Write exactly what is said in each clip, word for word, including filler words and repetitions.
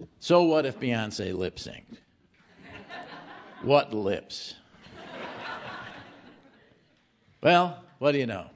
So what if Beyonce lip synced? What lips? Well, what do you know?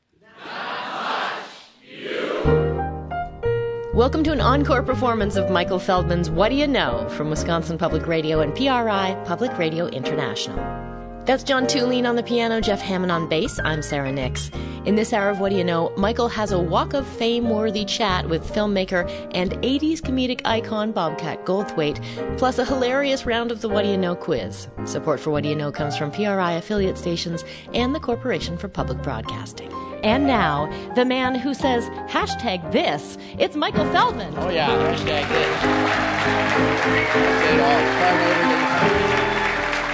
Welcome to an encore performance of Michael Feldman's What Do You Know? From Wisconsin Public Radio and P R I, Public Radio International. That's John Tulene on the piano, Jeff Hammond on bass. I'm Sarah Nix. In this hour of What Do You Know, Michael has a Walk of Fame-worthy chat with filmmaker and eighties comedic icon Bobcat Goldthwait, plus a hilarious round of the What Do You Know quiz. Support for What Do You Know comes from P R I affiliate stations and the Corporation for Public Broadcasting. And now, the man who says, hashtag this, it's Michael Feldman. Oh, yeah, hashtag this. Say it all. Far later than you find it.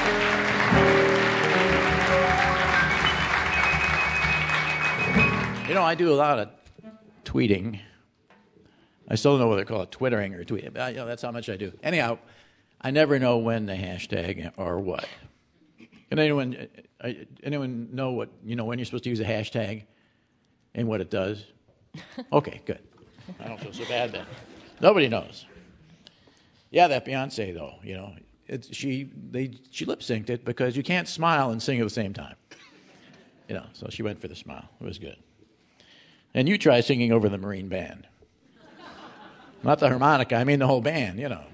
You know, I do a lot of tweeting. I still don't know whether to call it twittering or tweeting, but you know, that's how much I do. Anyhow, I never know when to hashtag or what. Can anyone, anyone know what, you know, when you're supposed to use a hashtag and what it does? Okay, good. I don't feel so bad then. Nobody knows. Yeah, that Beyonce though, you know, it's, she they she lip synced it because you can't smile and sing at the same time. You know, so she went for the smile. It was good. And you try singing over the Marine Band. Not the harmonica, I mean the whole band, you know.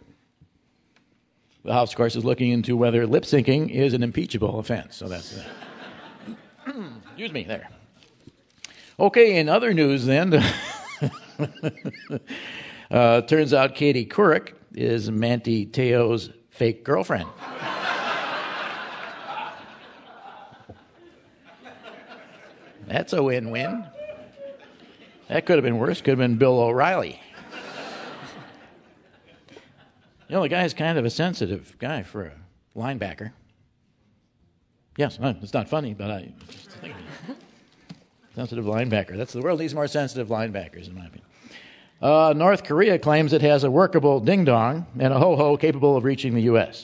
The House, of course, is looking into whether lip syncing is an impeachable offense. So that's that. Excuse me, there. Okay, in other news then, uh, turns out Katie Couric is Manti Te'o's fake girlfriend. That's a win-win. That could have been worse. Could have been Bill O'Reilly. You know, the guy's kind of a sensitive guy for a linebacker. Yes, no, it's not funny, but I just think sensitive linebacker. That's the world needs more sensitive linebackers, in my opinion. Uh, North Korea claims it has a workable ding-dong and a ho-ho capable of reaching the U S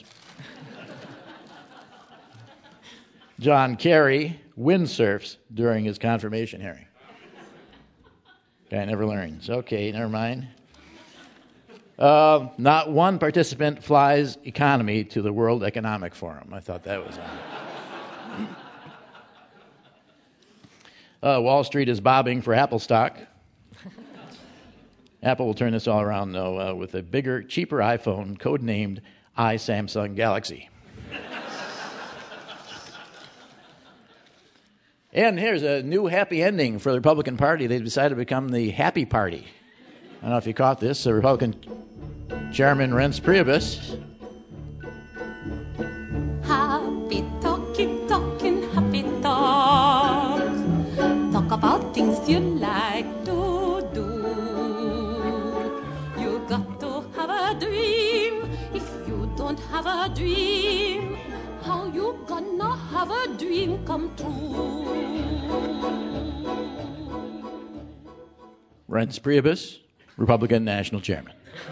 John Kerry windsurfs during his confirmation hearing. Guy never learns. Okay, never mind. Uh, not one participant flies economy to the World Economic Forum. I thought that was uh, Wall Street is bobbing for Apple stock. Apple will turn this all around, though, uh, with a bigger, cheaper iPhone codenamed iSamsung Galaxy. And here's a new happy ending for the Republican Party. They've decided to become the Happy Party. I don't know if you caught this. The Republican Chairman Reince Priebus. Happy talk, keep talking, happy talk. Talk about things you like to do. You got to have a dream. If you don't have a dream, how you gonna have a dream come true? Reince Priebus, Republican National Chairman.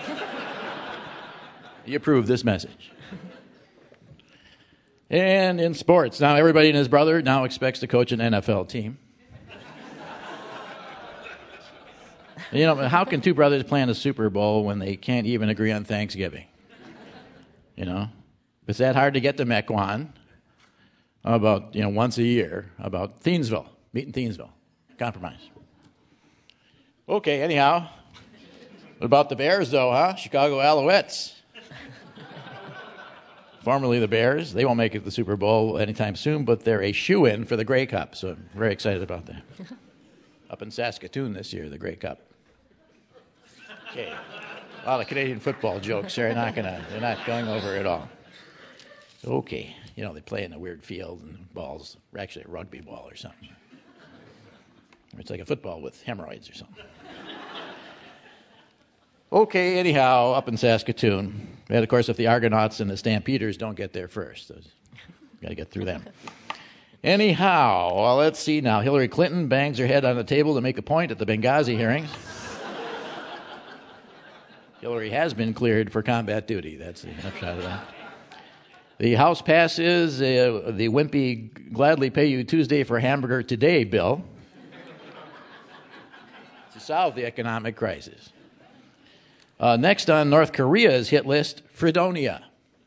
He approved this message. And in sports, now everybody and his brother now expects to coach an N F L team. You know, how can two brothers plan a Super Bowl when they can't even agree on Thanksgiving? You know? It's that hard to get to Mequon about, you know, once a year, about Thiensville, meet in Thiensville. Compromise. Okay, anyhow. What about the Bears, though, huh? Chicago Alouettes. Formerly the Bears. They won't make it to the Super Bowl anytime soon, but they're a shoo-in for the Grey Cup, so I'm very excited about that. Up in Saskatoon this year, the Grey Cup. Okay. A lot of Canadian football jokes. They're not gonna, they're not going over at all. Okay. You know, they play in a weird field and balls are actually a rugby ball or something. It's like a football with hemorrhoids or something. Okay, anyhow, up in Saskatoon. And, of course, if the Argonauts and the Stampeders don't get there first, got to get through them. Anyhow, well, let's see now. Hillary Clinton bangs her head on the table to make a point at the Benghazi hearings. Hillary has been cleared for combat duty. That's the upshot of that. The House passes uh, the wimpy gladly pay you Tuesday for hamburger today bill to solve the economic crisis. Uh, next on North Korea's hit list, Fredonia.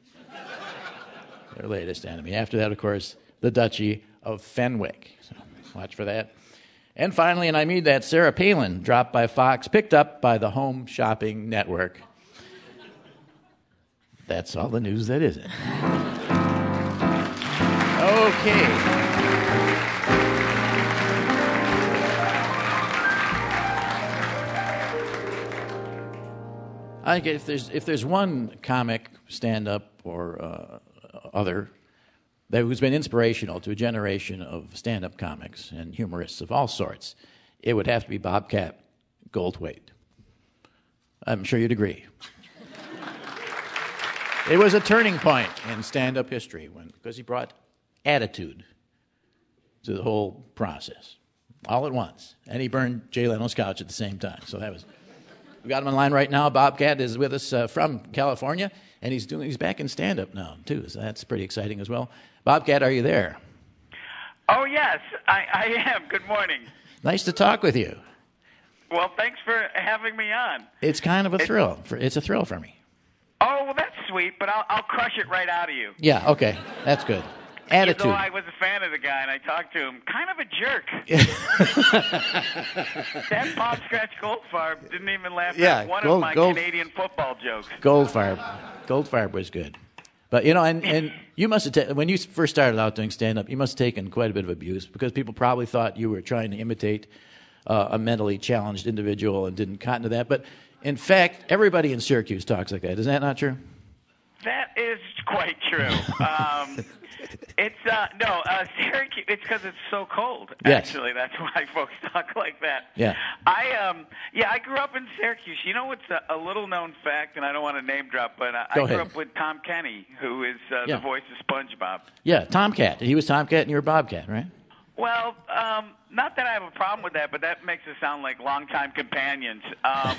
Their latest enemy. After that, of course, the Duchy of Fenwick. So watch for that. And finally, and I mean that, Sarah Palin, dropped by Fox, picked up by the Home Shopping Network. That's all the news that isn't. Okay. I think if there's if there's one comic, stand-up or uh, other, that who's been inspirational to a generation of stand-up comics and humorists of all sorts, it would have to be Bobcat Goldthwait. I'm sure you'd agree. It was a turning point in stand-up history when because he brought attitude to the whole process all at once, and he burned Jay Leno's couch at the same time. So that was. We got him on line right now. Bobcat is with us uh, from California, and he's doing he's back in stand-up now too. So that's pretty exciting as well. Bobcat, are you there? Oh yes, I, I am. Good morning. Nice to talk with you. Well, thanks for having me on. It's kind of a It- thrill. For, it's a thrill for me. Oh, well, that's sweet, but I'll, I'll crush it right out of you. Yeah. Okay. That's good. Attitude. Though I was a fan of the guy and I talked to him, kind of a jerk. That Bob Scratch Goldfarb didn't even laugh Yeah, at one Gold- of my Gold- Canadian football jokes. Goldfarb. Goldfarb was good. But, you know, and, and you must have, ta- when you first started out doing stand-up, you must have taken quite a bit of abuse because people probably thought you were trying to imitate uh, a mentally challenged individual and didn't cotton to that. But, in fact, everybody in Syracuse talks like that. Is that not true? That is quite true. Um, it's, uh, no, uh, Syracuse, it's because it's so cold, Yes. actually. That's why folks talk like that. Yeah. I, um, yeah, I grew up in Syracuse. You know what's a, a little-known fact, and I don't want to name drop, but uh, I Go grew ahead. up with Tom Kenny, who is uh, Yeah. the voice of SpongeBob. Yeah, Tomcat. He was Tomcat and you were Bobcat, right? Well, um, not that I have a problem with that, but that makes us sound like longtime companions. Um,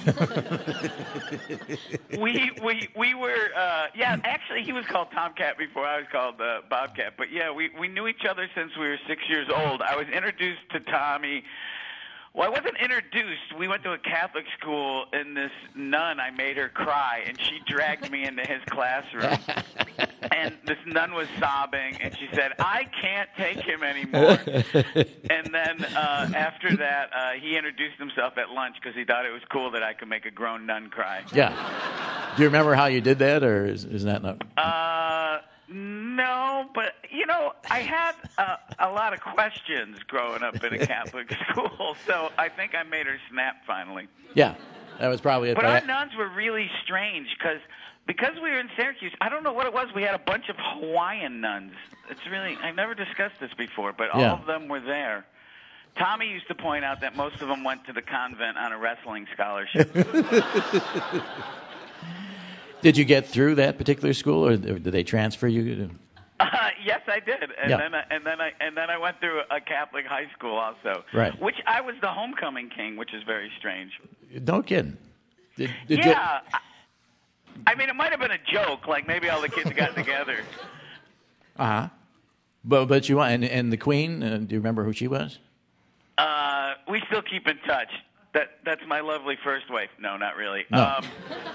we we we were uh, yeah. Actually, he was called Tomcat before I was called uh, Bobcat. But yeah, we we knew each other since we were six years old. I was introduced to Tommy. Well, I wasn't introduced. We went to a Catholic school, and this nun, I made her cry, and she dragged me into his classroom. And this nun was sobbing, and she said, "I can't take him anymore." And then uh, after that, uh, he introduced himself at lunch because he thought it was cool that I could make a grown nun cry. Yeah. Do you remember how you did that, or is, is that not? Uh, no, but, you know, I had uh, a lot of questions growing up in a Catholic school, so I think I made her snap finally. Yeah, that was probably it. But But our nuns were really strange because because we were in Syracuse, I don't know what it was. We had a bunch of Hawaiian nuns. It's really, I've never discussed this before, but all Yeah. of them were there. Tommy used to point out that most of them went to the convent on a wrestling scholarship. Did you get through that particular school, or did they transfer you? Uh, yes, I did, and Yeah. then I, and then I and then I went through a Catholic high school also, Right. Which I was the homecoming king, which is very strange. No kidding. Did, did yeah, I, I mean it might have been a joke, like maybe all the kids got together. Uh huh. But but you and and the Queen. Uh, do you remember who she was? Uh, we still keep in touch. That that's my lovely first wife. No, not really. No. Um,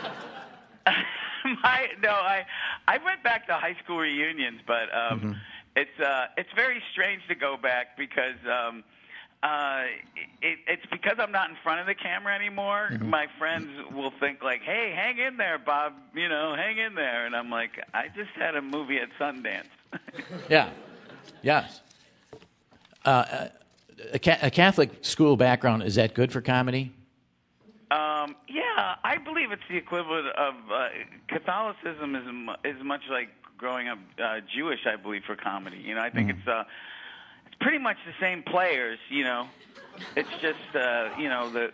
my no, I I went back to high school reunions, but um, Mm-hmm. it's uh, it's very strange to go back because um, uh, it, it's because I'm not in front of the camera anymore. Mm-hmm. My friends will think like, "Hey, hang in there, Bob. You know, hang in there," and I'm like, "I just had a movie at Sundance." Yeah. Yes. Uh, a, ca- a Catholic school background, is that good for comedy? Um, yeah, I believe it's the equivalent of uh, Catholicism is mu- is much like growing up uh, Jewish. I believe for comedy, you know, I think it's uh, it's pretty much the same players. You know, it's just uh, you know the.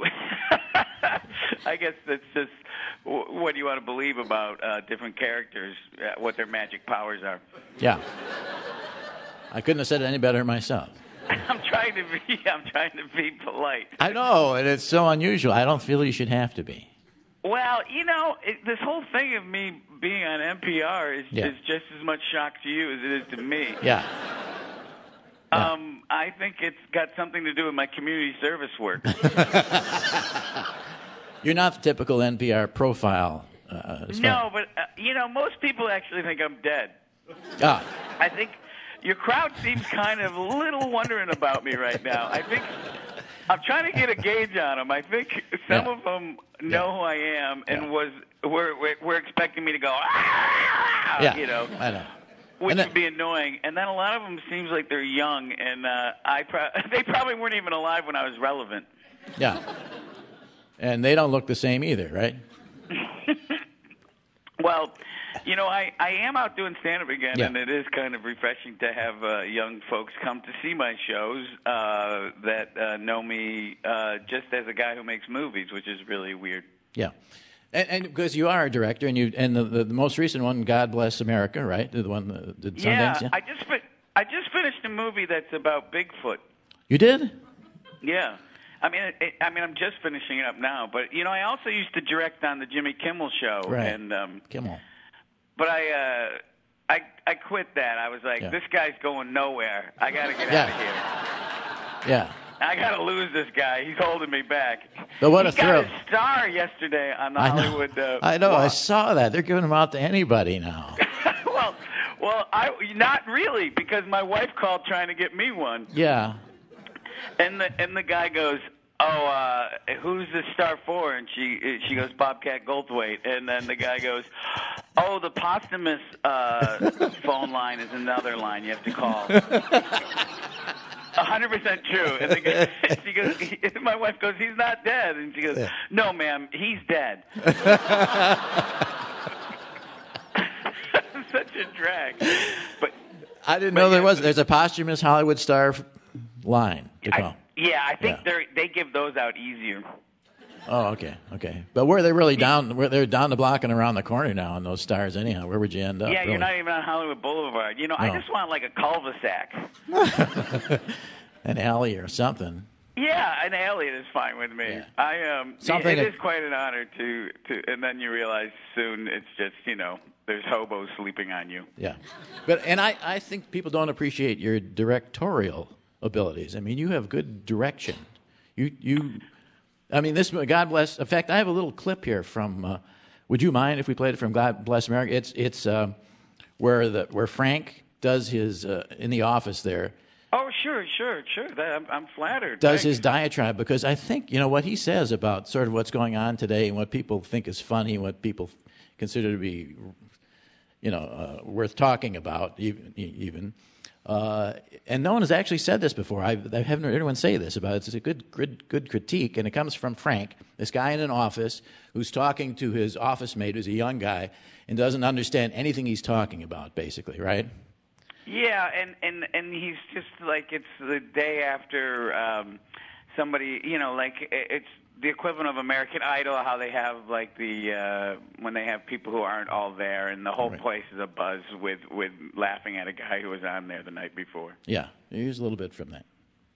I guess that's just w- what you want to believe about uh, different characters, uh, what their magic powers are. Yeah. I couldn't have said it any better myself. I'm trying to be. I'm trying to be polite. I know, and it's so unusual. I don't feel you should have to be. Well, you know, it, this whole thing of me being on N P R is, Yeah. is just as much shock to you as it is to me. Yeah. Yeah. Um, I think it's got something to do with my community service work. You're not the typical N P R profile. Uh, as No, far- but uh, you know, most people actually think I'm dead. Ah, I think your crowd seems kind of a little wondering about me right now. I think I'm trying to get a gauge on them. I think some Yeah. of them know Yeah. who I am and Yeah. was were, were were expecting me to go, ah, yeah, you know, I know. which And that- would be annoying. And then a lot of them seems like they're young, and uh, I pro- they probably weren't even alive when I was relevant. Yeah. And they don't look the same either, right? Well, you know, I, I am out doing stand-up again, Yeah. and it is kind of refreshing to have uh, young folks come to see my shows uh, that uh, know me uh, just as a guy who makes movies, which is really weird. Yeah. And, and because you are a director, and you and the, the, the most recent one, God Bless America, right? The one that did Sundance. Yeah, I just fi- I just finished a movie that's about Bigfoot. You did? Yeah. I mean, it, it, I mean, I'm just finishing it up now, but you know, I also used to direct on the Jimmy Kimmel Show, Right. and um, Kimmel. but I, uh, I, I quit that. I was like, Yeah. this guy's going nowhere. I got to get Yeah. out of here. Yeah. I got to lose this guy. He's holding me back. But what he a thrill. got a star yesterday on the I know. Hollywood. Uh, I know. I Walk. saw that. They're giving them out to anybody now. well, well, I not really because my wife called trying to get me one, Yeah. and the and the guy goes, "Oh, uh, who's this star for?" And she she goes, "Bobcat Goldthwait." And then the guy goes, "Oh, the posthumous uh, phone line is another line you have to call." A hundred percent true. And the guy, she goes, he, my wife goes, "He's not dead." And she goes, Yeah. "No, ma'am, he's dead." Such a drag. But I didn't But know there yeah, was. There's a posthumous Hollywood star f- line to call. I, yeah, I think Yeah. they they give those out easier. Oh, okay, okay. But where they really down? Where they're down the block and around the corner now on those stars. Anyhow, where would you end up? Yeah, really? you're not even on Hollywood Boulevard. You know, I No. just want like a cul-de-sac. An alley or something. Yeah, an alien is fine with me. Yeah. I um, Something it that- is quite an honor to to, and then you realize soon it's just you know there's hobos sleeping on you. Yeah, but and I, I think people don't appreciate your directorial abilities. I mean, you have good direction. You you, I mean, this God bless. In fact, I have a little clip here from. Uh, would you mind if we played it from God Bless America? It's it's uh, where the where Frank does his uh, in the office there. Oh, sure, sure, sure. That, I'm, I'm flattered. Does Thanks. his diatribe because I think you know what he says about sort of what's going on today and what people think is funny, what people consider to be, you know, uh, worth talking about, even. even. Uh, and no one has actually said this before. I've, I haven't heard anyone say this about it. It's a good, good, good critique, and it comes from Frank, this guy in an office who's talking to his office mate, who's a young guy, and doesn't understand anything he's talking about, basically, right? Yeah, and, and, and he's just like it's the day after um, somebody, you know, like it's the equivalent of American Idol, how they have like the uh, when they have people who aren't all there, and the whole Right. place is a buzz with with laughing at a guy who was on there the night before. Yeah, here's a little bit from that.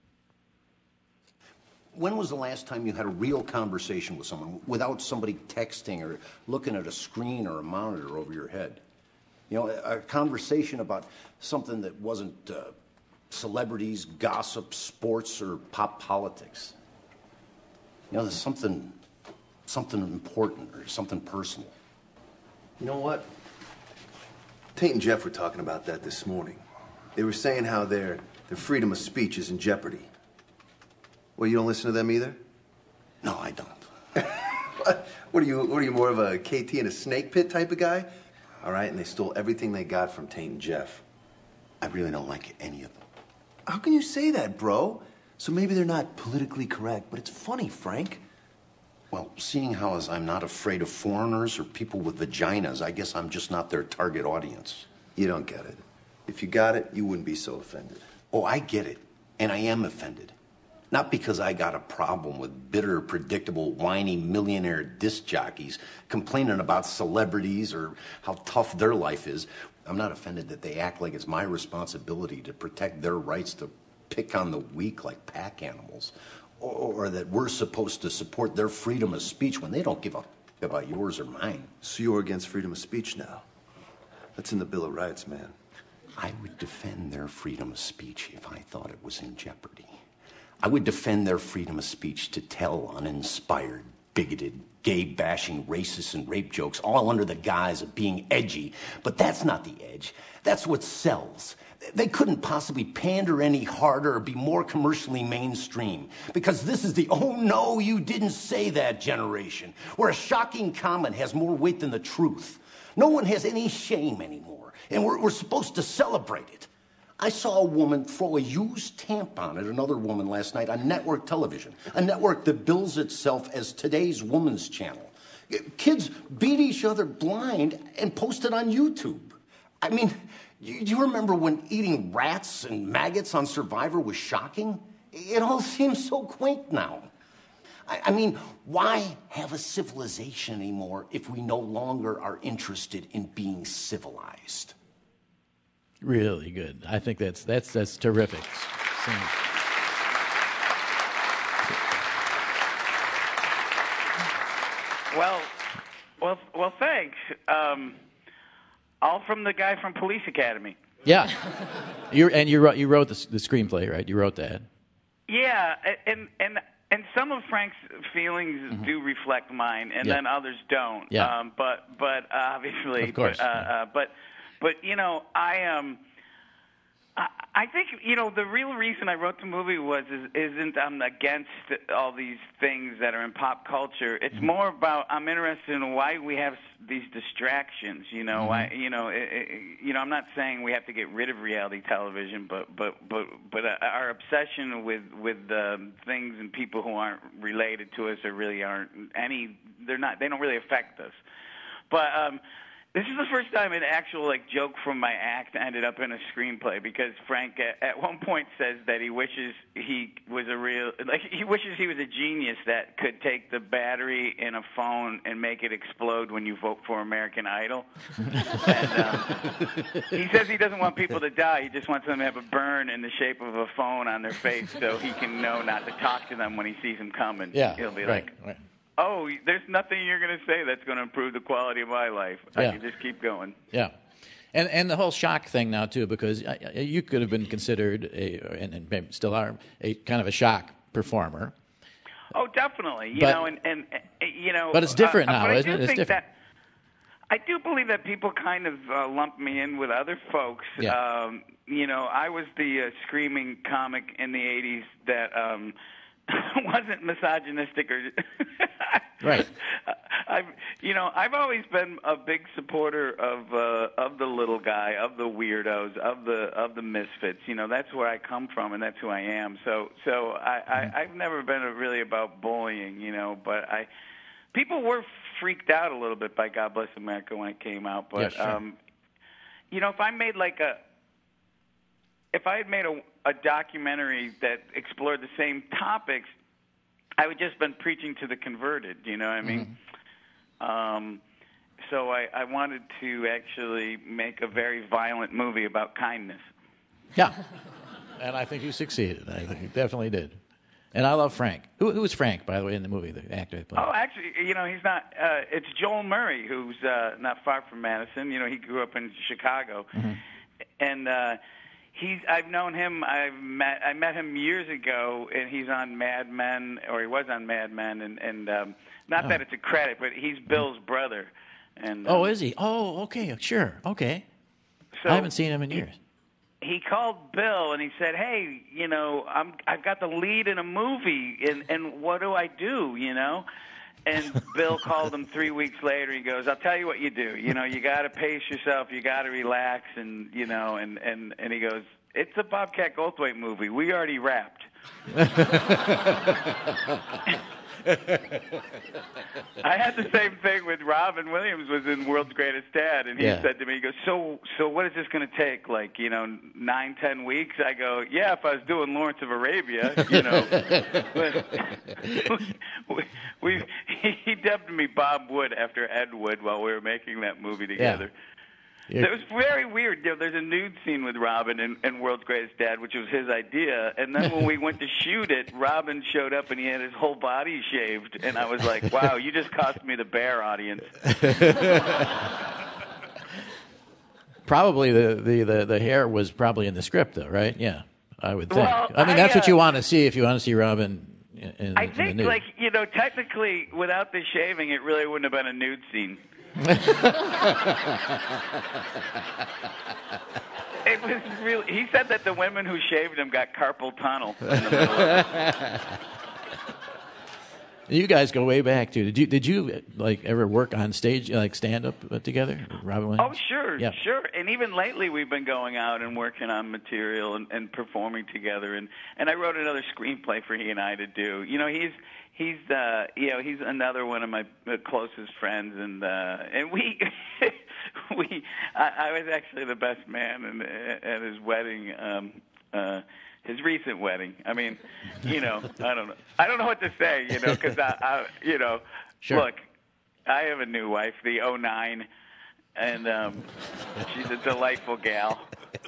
When was the last time you had a real conversation with someone without somebody texting or looking at a screen or a monitor over your head? You know, a, a conversation about something that wasn't uh, celebrities, gossip, sports, or pop politics. You know, there's something, something important or something personal. You know what? Tate and Jeff were talking about that this morning. They were saying how their, their freedom of speech is in jeopardy. Well, you don't listen to them either? No, I don't. What? What are you, what are you, more of a K T in a snake pit type of guy? All right, and they stole everything they got from Tate and Jeff. I really don't like any of them. How can you say that, bro? So maybe they're not politically correct, but it's funny, Frank. Well, seeing how as I'm not afraid of foreigners or people with vaginas, I guess I'm just not their target audience. You don't get it. If you got it, you wouldn't be so offended. Oh, I get it. And I am offended. Not because I got a problem with bitter, predictable, whiny millionaire disc jockeys complaining about celebrities or how tough their life is. I'm not offended that they act like it's my responsibility to protect their rights to pick on the weak like pack animals. Or, or that we're supposed to support their freedom of speech when they don't give a f- about yours or mine. So you're against freedom of speech now? That's in the Bill of Rights, man. I would defend their freedom of speech if I thought it was in jeopardy. I would defend their freedom of speech to tell uninspired bigoted, gay-bashing, racist, and rape jokes, all under the guise of being edgy. But that's not the edge. That's what sells. They couldn't possibly pander any harder or be more commercially mainstream, because this is the "oh no, you didn't say that" generation, where a shocking comment has more weight than the truth. No one has any shame anymore, and we're, we're supposed to celebrate it. I saw a woman throw a used tampon at another woman last night on network television, a network that bills itself as today's woman's channel. Kids beat each other blind and post it on YouTube. I mean, you, you remember when eating rats and maggots on Survivor was shocking? It all seems so quaint now. I, I mean, why have a civilization anymore if we no longer are interested in being civilized? Really good. I think that's that's that's terrific. Well, well, well. Thanks. Um, all from the guy from Police Academy. Yeah, you and you wrote you wrote the, the screenplay, right? You wrote that. Yeah, and and and some of Frank's feelings mm-hmm. do reflect mine, and yeah. then others don't. Yeah. Um, but but obviously, of course. But, uh, yeah. uh, but but you know, I um. I think, you know, the real reason I wrote the movie was is, isn't I'm against all these things that are in pop culture. It's mm-hmm. more about I'm interested in why we have these distractions. You know, mm-hmm. why you know, it, it, you know, I'm not saying we have to get rid of reality television, but but but but uh, our obsession with with um, things and people who aren't related to us or really aren't any. They're not. They don't really affect us. But um, this is the first time an actual like joke from my act ended up in a screenplay, because Frank at, at one point says that he wishes he was a real like he wishes he was a genius that could take the battery in a phone and make it explode when you vote for American Idol. and, um, he says he doesn't want people to die. He just wants them to have a burn in the shape of a phone on their face so he can know not to talk to them when he sees them coming. Yeah, he'll be right, like, right. oh, there's nothing you're going to say that's going to improve the quality of my life. Yeah. I can just keep going. Yeah. And and the whole shock thing now, too, because you could have been considered, a, and, and maybe still are, a kind of a shock performer. Oh, definitely. You but, know, and, and, and, you know. But it's different uh, now, but isn't I do it? It's think different. That, I do believe that people kind of uh, lump me in with other folks. Yeah. Um, you know, I was the uh, screaming comic in the eighties that um, wasn't misogynistic or right. I've you know I've always been a big supporter of uh, of the little guy, of the weirdos, of the of the misfits. You know, that's where I come from, and that's who I am. So so I, I I've never been really about bullying. You know, but I people were freaked out a little bit by God Bless America when it came out. But yeah, sure. um, you know, if I made like a if I had made a, a documentary that explored the same topics, I would just been preaching to the converted, you know what I mean? Mm-hmm. Um, so I, I wanted to actually make a very violent movie about kindness. Yeah, and I think you succeeded. I think you definitely did. And I love Frank. Who, who was Frank, by the way, in the movie, the actor that played? Oh, actually, you know, he's not. Uh, it's Joel Murray, who's uh, not far from Madison. You know, he grew up in Chicago, mm-hmm. and. Uh, He's. I've known him. I've met. I met him years ago, and he's on Mad Men, or he was on Mad Men, and and um, not oh. that it's a credit, but he's Bill's brother. And um, oh, is he? Oh, okay, sure, okay. So I haven't seen him in years. He, he called Bill and he said, "Hey, you know, I'm. I've got the lead in a movie, and and what do I do? You know." And Bill called him three weeks later. He goes, "I'll tell you what you do. You know, you got to pace yourself. You got to relax, and you know." And, and, and he goes, "It's a Bobcat Goldthwait movie. We already wrapped." I had the same thing with Robin Williams was in World's Greatest Dad, and he yeah. said to me, he goes, so so what is this going to take, like, you know, nine, ten weeks? I go, yeah, if I was doing Lawrence of Arabia, you know. we, we, he dubbed me Bob Wood after Ed Wood while we were making that movie together. Yeah. It was very weird. You know, there's a nude scene with Robin in, in World's Greatest Dad, which was his idea. And then when we went to shoot it, Robin showed up and he had his whole body shaved. And I was like, wow, you just cost me the Bear audience. Probably the, the, the, the hair was probably in the script, though, right? Yeah, I would think. Well, I mean, that's I, uh, what you want to see if you want to see Robin, in, I in the think, nude. like, you know, technically, without the shaving, it really wouldn't have been a nude scene. It was really. He said that the women who shaved him got carpal tunnel. In the middle of it. You guys go way back too. Did you did you like ever work on stage, like stand up together, Robin Williams? Oh, sure, Yeah. sure. And even lately, we've been going out and working on material and, and performing together. And, and I wrote another screenplay for he and I to do. You know, he's he's uh, you know he's another one of my uh, closest friends, and uh, and we we I, I was actually the best man in, at his wedding. Um, uh, His recent wedding. I mean, you know, I don't know. I don't know what to say, you know, because I, I, you know, Sure. look, I have a new wife, the oh nine, and um, she's a delightful gal.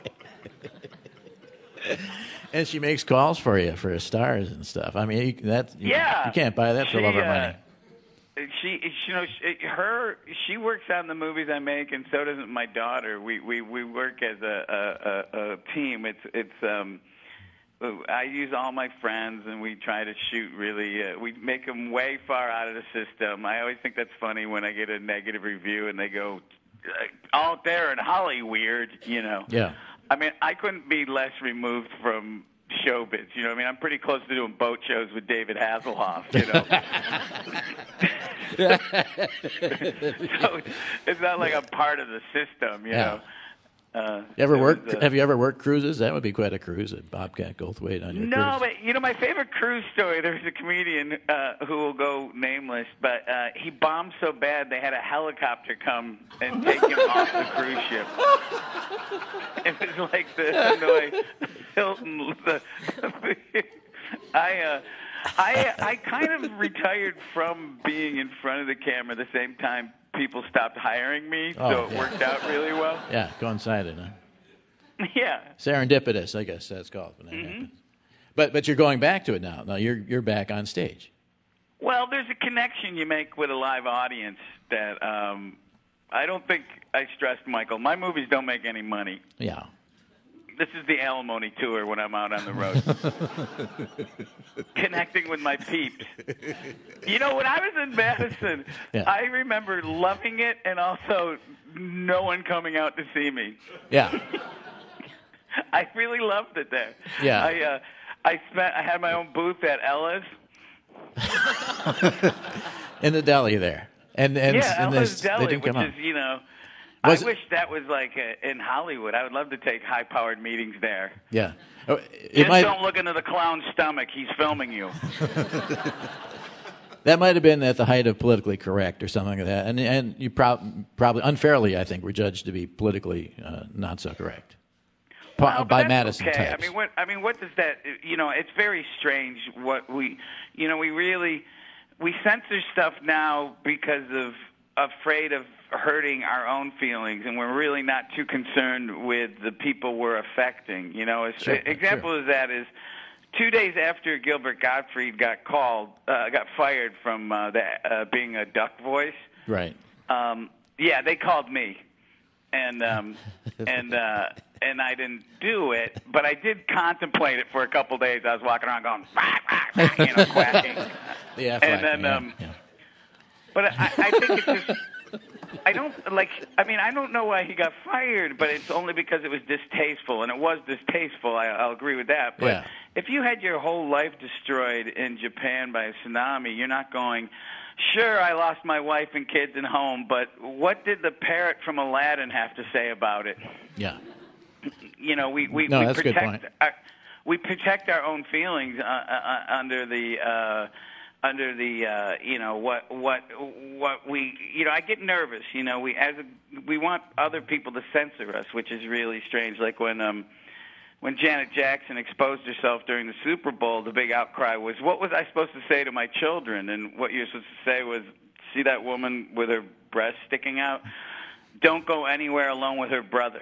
And she makes calls for you for stars and stuff. I mean, you, that you, Yeah, you can't buy that for she, love or uh, money. She, you know, she, her, she works on the movies I make, and so doesn't my daughter. We we we work as a a, a, a team. It's it's um. I use all my friends, and we try to shoot really. Uh, we make them way far out of the system. I always think that's funny when I get a negative review and they go, "Out there in Holly, weird," you know. Yeah. I mean, I couldn't be less removed from showbiz. You know, what I mean, I'm pretty close to doing boat shows with David Hasselhoff. You know. So it's not like I'm part of the system. You Yeah. know. Uh, You ever it worked? was, uh, have you ever worked cruises? That would be quite a cruise at Bobcat Goldthwait on your No, cruise. but you know my favorite cruise story. There's a comedian uh, who will go nameless, but uh, he bombed so bad they had a helicopter come and take him off the cruise ship. It was like the Hanoi Hilton. The, I uh, I I kind of retired from being in front of the camera the same time people stopped hiring me, Oh, so it yeah. worked out really well. Yeah, coincided, huh? Yeah. Serendipitous, I guess that's called. When that Mm-hmm. happens. But but you're going back to it now. Now you're you're back on stage. Well, there's a connection you make with a live audience that um, I don't think I stressed, Michael. My movies don't make any money. Yeah. This is the alimony tour when I'm out on the road. Connecting with my peeps. You know, when I was in Madison, Yeah. I remember loving it and also no one coming out to see me. Yeah. I really loved it there. Yeah. I, uh, I spent. I had my own booth at Ella's. In the deli there. And and, yeah, and Ella's this, Deli, they didn't which come is, out. you know, Was I it- wish that was like a, in Hollywood. I would love to take high-powered meetings there. Yeah. Oh, it Just might don't look into the clown's stomach. He's filming you. that might have been at the height of politically correct or something like that. And and you prob- probably unfairly, I think, were judged to be politically uh, not so correct. Pa- Well, but by that's Madison okay. types. I mean, what I mean, what does that? You know, it's very strange. What we, you know, we really we censor stuff now because of afraid of hurting our own feelings, and we're really not too concerned with the people we're affecting. You know, Sure, an example of that is two days after Gilbert Gottfried got called, uh, got fired from uh, the, uh, being a duck voice. Right. Um, yeah, they called me, and um, and uh, and I didn't do it, but I did contemplate it for a couple days. I was walking around going, rah, rah, rah, you know, quacking. The Aflac, And then, yeah, um, yeah. But I, I think it's just, I don't, like, I mean, I don't know why he got fired, but it's only because it was distasteful, and it was distasteful. I, I'll agree with that. But Yeah. if you had your whole life destroyed in Japan by a tsunami, you're not going, sure, I lost my wife and kids and home, but what did the parrot from Aladdin have to say about it? Yeah. You know, we we, No, we that's a good protect point. our, we protect our own feelings uh, uh, under the uh, under the uh, you know what what what we you know I get nervous. You know, we as a, we want other people to censor us, which is really strange. Like when um when Janet Jackson exposed herself during the Super Bowl, the big outcry was, "What was I supposed to say to my children?" And what you're supposed to say was, "See that woman with her breast sticking out? Don't go anywhere alone with her brother."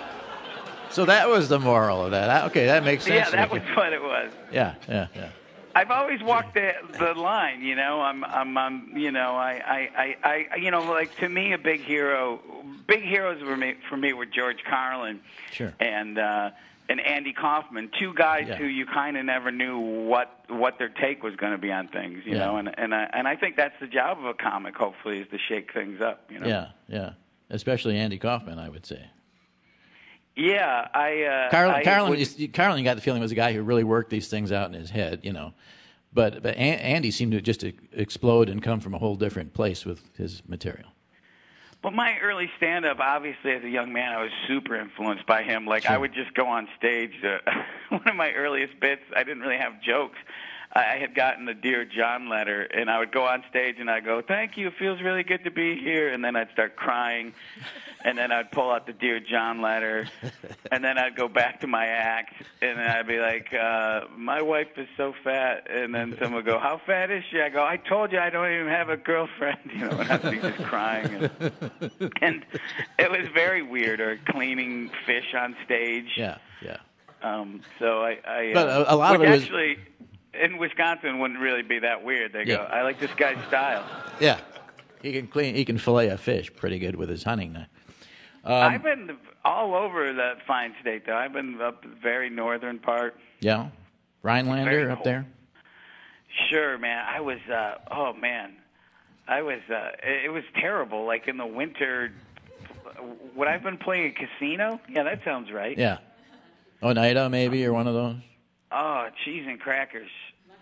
So that was the moral of that. Okay, that makes sense. Yeah, that to me. was what it was. Yeah, yeah, yeah. I've always walked the the line, you know. I'm I'm um, you know, I, I, I, I you know, like to me a big hero big heroes for me for me were George Carlin Sure. and uh and Andy Kaufman, two guys Yeah. who you kind of never knew what what their take was going to be on things, you Yeah. know. And and I and I think that's the job of a comic, hopefully, is to shake things up, you know. Yeah, yeah. Especially Andy Kaufman, I would say. Yeah, I. Uh, Carlin, I Carlin, would- you, Carlin, you got the feeling was a guy who really worked these things out in his head, you know. But but An- Andy seemed to just explode and come from a whole different place with his material. But my early stand-up, obviously, as a young man, I was super influenced by him. Like, Sure. I would just go on stage. To, one of my earliest bits, I didn't really have jokes. I I had gotten the Dear John letter, and I would go on stage and I'd go, "Thank you, it feels really good to be here." And then I'd start crying, and then I'd pull out the Dear John letter, and then I'd go back to my act, and then I'd be like, uh, "My wife is so fat," and then someone would go, "How fat is she?" I go, "I told you I don't even have a girlfriend," you know, and I'd be just crying, and, and it was very weird. Or cleaning fish on stage. Yeah, yeah. Um, so I, I But uh, a- a lot of which it was- actually in Wisconsin wouldn't really be that weird. They Yeah. go, "I like this guy's style." Yeah. He can clean. He can fillet a fish pretty good with his hunting knife. Um, I've been all over that fine state, though. I've been up the very northern part. Yeah. Rhinelander Very up cold. there. Sure, man. I was, uh, oh, man. I was, uh, it, it was terrible. Like in the winter, would I have been playing a casino? Yeah, that sounds right. Yeah. Oneida maybe or one of those. Oh, cheese and crackers.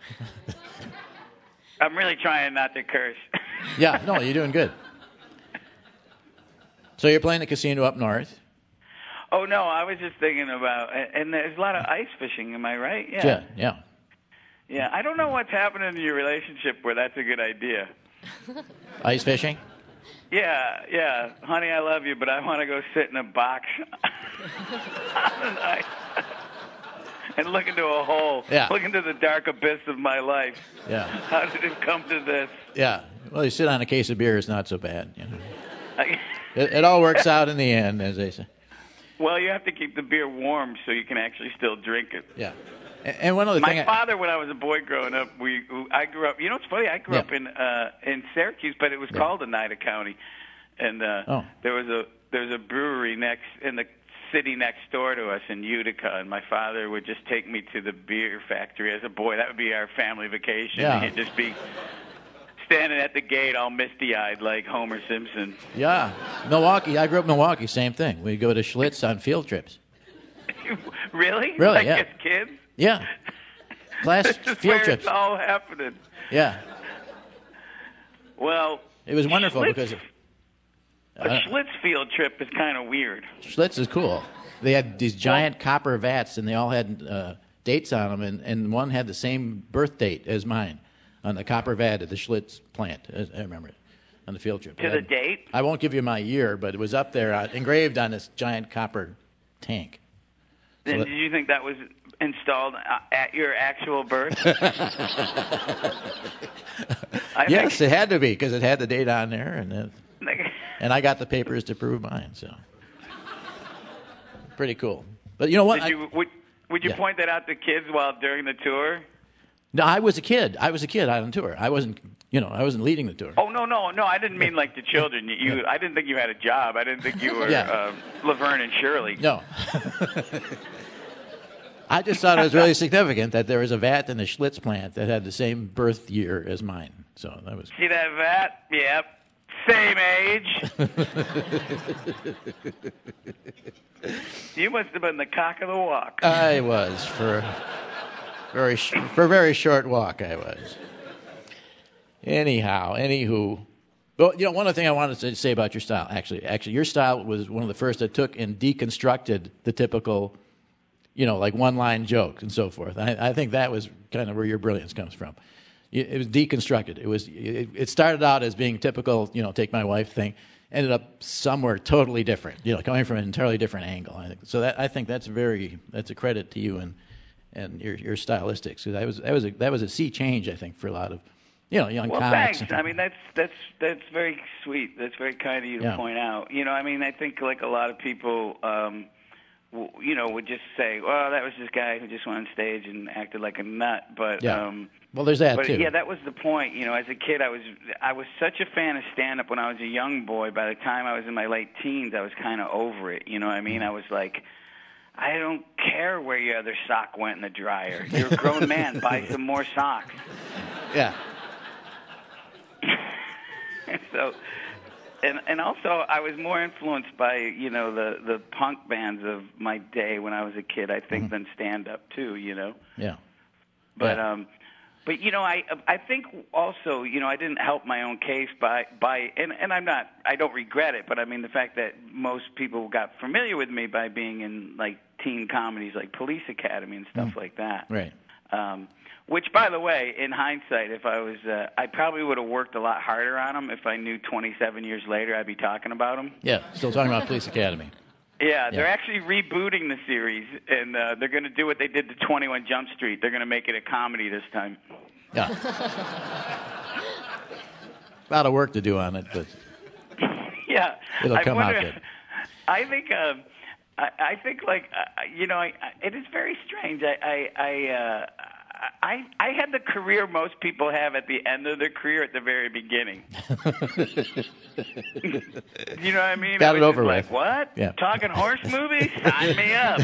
I'm really trying not to curse. Yeah. No, you're doing good. So you're playing the casino up north. Oh, no, I was just thinking about, and there's a lot of ice fishing, am I right? Yeah. Yeah. Yeah. Yeah, I don't know what's happening in your relationship where that's a good idea. Ice fishing. Yeah, yeah. Honey, I love you, but I want to go sit in a box on the ice and look into a hole. Yeah. Look into the dark abyss of my life. Yeah. How did it come to this? Yeah. Well, you sit on a case of beer. It's not so bad. You know. I, It, it all works out in the end, as they say. well, you have to keep the beer warm so you can actually still drink it. Yeah. And, and one other My thing. I, father, when I was a boy growing up, we I grew up. You know, it's funny. I grew Yeah. up in uh, in Syracuse, but it was Yeah. called Oneida County, and uh, Oh. there was a there was a brewery next in the city next door to us in Utica, and my father would just take me to the beer factory as a boy. That would be our family vacation. Yeah. He'd just be standing at the gate, all misty-eyed like Homer Simpson. Yeah. Milwaukee. I grew up in Milwaukee. Same thing. We go to Schlitz on field trips. Really? Really, Like yeah. as kids? Yeah. Class This is field where trips. it's all happening. Yeah. Well, It was wonderful Schlitz- because a uh, Schlitz field trip is kind of weird. Schlitz is cool. They had these giant copper vats, and they all had uh, dates on them, and, and one had the same birth date as mine on the copper vat at the Schlitz plant. I I remember it on the field trip. To the date? I won't give you my year, but it was up there, uh, engraved on this giant copper tank. Then that- did you think that was installed uh, at your actual birth? I Yes, think, it had to be because it had the date on there, and it, and I got the papers to prove mine. So pretty cool. But you know what? Did you would would you Yeah. point that out to kids while during the tour? No, I was a kid. I was a kid out on tour. I wasn't, you know, I wasn't leading the tour. Oh no no no! I didn't mean like the children. You, you I didn't think you had a job. I didn't think you were Yeah. um, Laverne and Shirley. No. I just thought it was really significant that there was a vat in the Schlitz plant that had the same birth year as mine. So that was. See that vat? Yep. Same age. You must have been the cock of the walk. I was for a very sh- for a very short walk. I was. Anyhow, anywho, well, you know, one other thing I wanted to say about your style, actually, actually, your style was one of the first that took and deconstructed the typical, you know, like one-line joke and so forth. I, I think that was kind of where your brilliance comes from. It, it was deconstructed. It was. It, it started out as being typical, you know, take my wife thing. Ended up somewhere totally different, you know, coming from an entirely different angle. I think so. That I think that's very that's a credit to you and and your your stylistics. So that was that was a, that was a sea change, I think, for a lot of, you know, young Well, comics. thanks. I mean, that's that's that's very sweet. That's very kind of you to Yeah. point out. You know, I mean, I think like a lot of people, um, w- you know, would just say, "Well, that was this guy who just went on stage and acted like a nut." But Yeah. um, Well, there's that But too. yeah, that was the point. You know, as a kid, I was I was such a fan of stand-up when I was a young boy. By the time I was in my late teens, I was kind of over it. You know what I mean? I was like, I don't care where your other sock went in the dryer. You're a grown man. Buy some more socks. Yeah. so, and and also I was more influenced by you know the the punk bands of my day when I was a kid. I think mm-hmm. than stand-up too. You know. Yeah. But yeah. um. But you know, I I think also you know I didn't help my own case by by and and I'm not I don't regret it, but I mean the fact that most people got familiar with me by being in like teen comedies like Police Academy and stuff mm. like that. Right. Um, which, by the way, in hindsight, if I was uh, I probably would have worked a lot harder on them if I knew twenty-seven years later I'd be talking about them. Yeah, still talking about Police Academy. Yeah, they're yeah. actually rebooting the series, and uh, they're going to do what they did to twenty-one Jump Street. They're going to make it a comedy this time. Yeah. A lot of work to do on it, but yeah, it'll come I wonder, out good. I think, uh, I, I think, like, uh, you know, I, I, it is very strange. I, I, I, uh, I, I had the career most people have at the end of their career at the very beginning. You know what I mean? Got I it over with. Like, what? Yeah. Talking horse movies? Sign me up.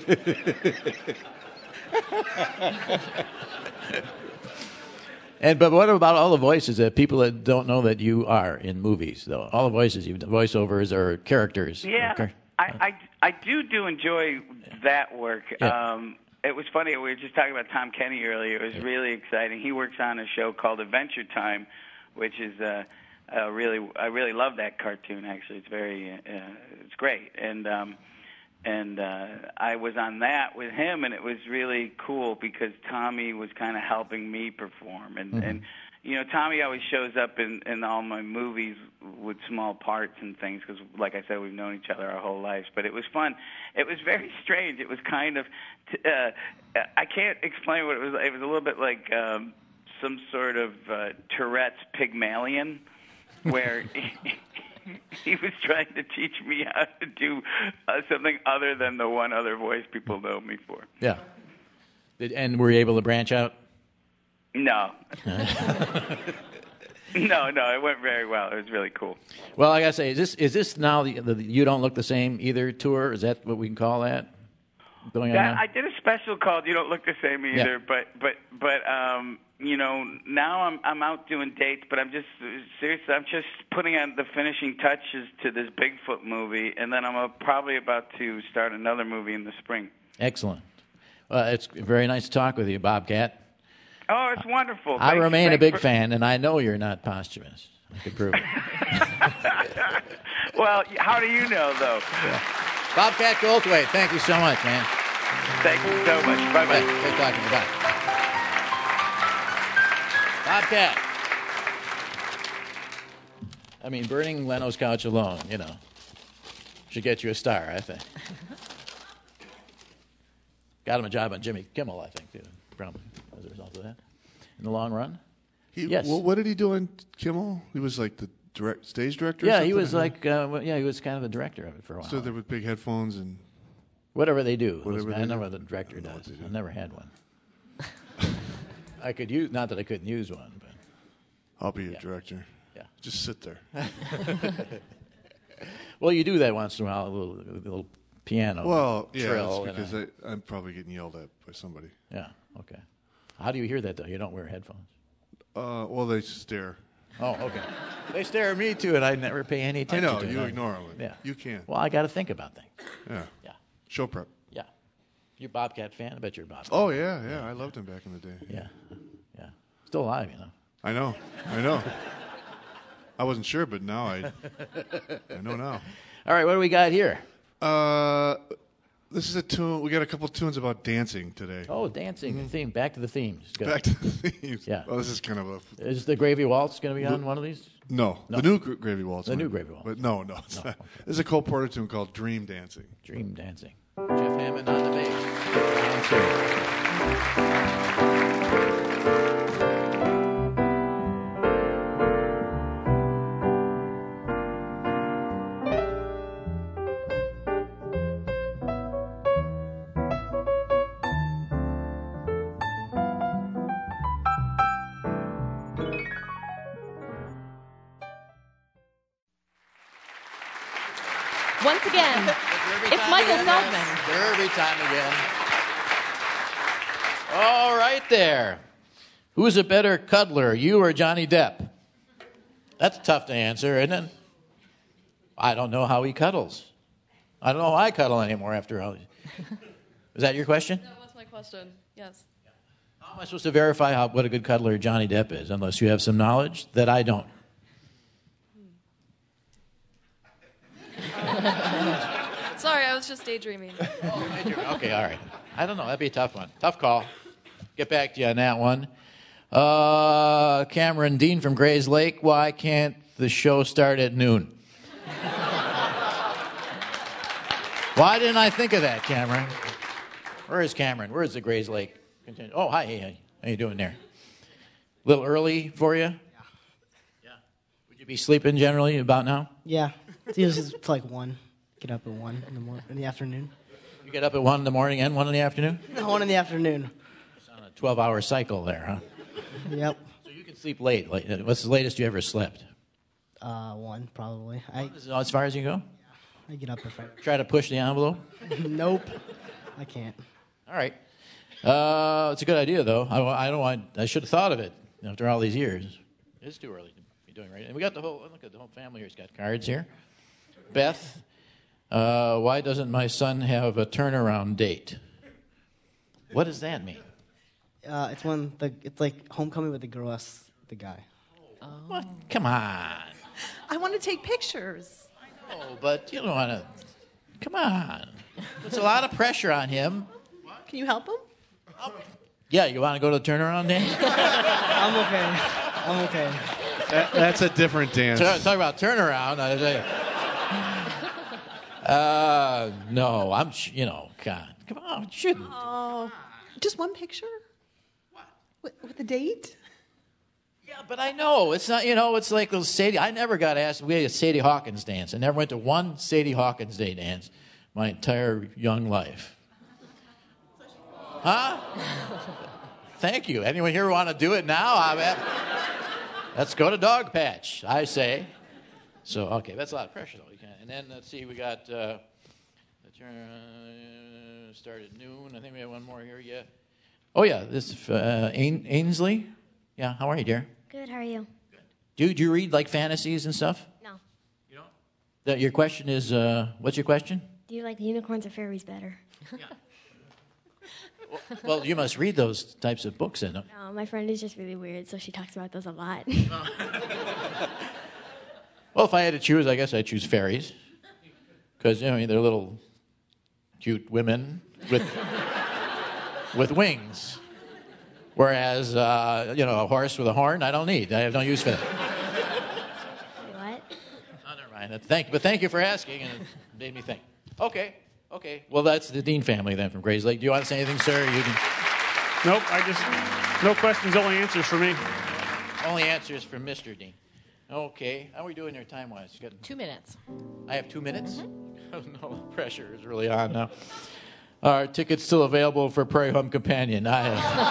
And but what about all the voices that people that don't know that you are in movies though? All the voices, you voiceovers or characters. Yeah, or, I, I I do do enjoy that work. Yeah. Um, it was funny. We were just talking about Tom Kenny earlier. It was yeah. really exciting. He works on a show called Adventure Time, which is uh, uh, really I really love that cartoon. Actually, it's very uh, it's great. And um, and uh, I was on that with him, and it was really cool because Tommy was kind of helping me perform. And, mm-hmm. and you know, Tommy always shows up in, in all my movies with small parts and things because, like I said, we've known each other our whole lives. But it was fun. It was very strange. It was kind of t- uh, I can't explain what it was. It was a little bit like um, some sort of uh, Tourette's Pygmalion, where he was trying to teach me how to do uh, something other than the one other voice people know me for. Yeah. Did, and were you able to branch out? No. no, no, it went very well. It was really cool. Well, I got to say, is this is this now the, the You Don't Look the Same Either tour? Is that what we can call that? Going that, on now? I did a special called You Don't Look the Same Either, yeah. but, but, but, um, you know, now I'm I'm out doing dates, but I'm just seriously I'm just putting on the finishing touches to this Bigfoot movie, and then I'm uh, probably about to start another movie in the spring. Excellent. Well, it's very nice to talk with you, Bobcat. Oh, it's wonderful. I Thanks, remain thanks a big for... fan, and I know you're not posthumous. I can prove it. Well, how do you know, though? Yeah. Bobcat Goldthwait, thank you so much, man. Thank you so much. Bye-bye. Good talking to you. Bye. Bobcat. I mean, burning Leno's couch alone, you know, should get you a star, I think. Got him a job on Jimmy Kimmel, I think, too, probably as a result of that. In the long run? He, yes. Well, what did he do on Kimmel? He was like the direct stage director? Yeah, or he was or like, uh, well, yeah, he was kind of the director of it for a while. So there with big headphones and... Whatever they do. Whatever I they know do. what the director I does. do. I never had one. I could use, not that I couldn't use one, but... I'll be your yeah. director. Yeah. Just sit there. Well, you do that once in a while, a little, a little piano. Well, yeah, trill that's because and I, I'm probably getting yelled at by somebody. Yeah, okay. How do you hear that, though? You don't wear headphones? Uh, well, they stare. Oh, okay. They stare at me, too, and I never pay any I attention know, to it. you ignore them. Yeah. You can't. Well, I got to think about things. Yeah. Yeah. Show prep. Yeah. You a Bobcat fan? I bet you're a Bobcat. Oh, yeah, yeah. I loved him back in the day. Yeah. Yeah. Still alive, you know. I know. I know. I wasn't sure, but now I I know now. All right, what do we got here? Uh, this is a tune. We got a couple tunes about dancing today. Oh, dancing. Mm-hmm. The theme. Back to the themes. Good. Back to the themes. Yeah. Well, this is kind of a... Is the Gravy Waltz going to be on one of these? No. No. The new Gra- Gravy Waltz. The one. new Gravy Waltz. But no, no. It's No, not. okay. This is a Cole Porter tune called Dream Dancing. Dream Dancing. Jeff Hammond on the bass. Once again, it's Michael Feldman. Derby time again. All right there. Who's a better cuddler, you or Johnny Depp? That's tough to answer, isn't it? I don't know how he cuddles. I don't know how I cuddle anymore after all. Is that your question? That was my question, yes. How am I supposed to verify how, what a good cuddler Johnny Depp is unless you have some knowledge that I don't? Sorry, I was just daydreaming. Okay, all right. I don't know. That'd be a tough one. Tough call. Get back to you on that one. Uh, Cameron Dean from Grays Lake. Why can't the show start at noon? Why didn't I think of that, Cameron? Where is Cameron? Where is the Grays Lake? Continue. Oh, hi. Hey, how you doing there? A little early for you? Yeah. Yeah. Would you be sleeping generally about now? Yeah. It's usually it's like one. Get up at one in the mor- in the afternoon. You get up at one in the morning and one in the afternoon? No, one in the afternoon. It's on a twelve-hour cycle there, huh? Yep. So you can sleep late. Like, what's the latest you ever slept? Uh, one probably. I Is it as far as you go? I get up if I. Try to push the envelope? Nope. I can't. All right. Uh, it's a good idea, though. I, I don't want. I should have thought of it after all these years. It's too early to be doing right. And we got the whole. Look at the whole family here's got cards here. Beth, uh, why doesn't my son have a turnaround date? What does that mean? Uh, it's when the it's like homecoming with the girl asks the guy. What? Come on. I want to take pictures. Oh, but you don't want to. Come on. There's a lot of pressure on him. Can you help him? Yeah, you want to go to the turnaround dance? I'm okay. I'm okay. That, that's a different dance. Talk, talk about turnaround. I say, uh, no, I'm. sh- You know, God, come on, you shouldn't. Oh, just one picture? What? With, with a date? Yeah, but I know it's not. You know, it's like those Sadie. I never got asked. We had a Sadie Hawkins dance. I never went to one Sadie Hawkins Day dance my entire young life. Huh? Thank you. Anyone here want to do it now? I mean, let's go to Dog Patch, I say. So, okay, that's a lot of pressure, though. You can't. And then, let's see, we got, uh, the turn, uh, start at noon. I think we have one more here, yeah. Oh, yeah, this is uh, Ain- Ainsley. Yeah, how are you, dear? Good, how are you? Do, do you read, like, fantasies and stuff? No. You don't? The, your question is, uh, what's your question? Do you like unicorns or fairies better? Well, you must read those types of books, then. No, my friend is just really weird, so she talks about those a lot. Well, if I had to choose, I guess I'd choose fairies. Because, you know, they're little cute women with with wings. Whereas, uh, you know, a horse with a horn, I don't need. I have no use for that. What? Oh, never mind. Thank, but thank you for asking, and it made me think. Okay, okay. Well, that's the Dean family, then, from Grays Lake. Do you want to say anything, sir? You can... Nope, I just... No questions, only answers for me. Only answers from Mister Dean. Okay. How are we doing here time-wise? You got... Two minutes. I have two minutes? Oh, no, the pressure is really on now. Are tickets still available for Prairie Home Companion? I,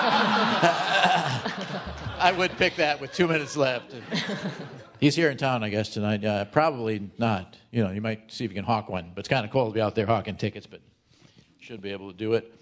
I would pick that with two minutes left. He's here in town, I guess, tonight. Uh, probably not. You know, you might see if you can hawk one. But it's kind of cold to be out there hawking tickets, but should be able to do it.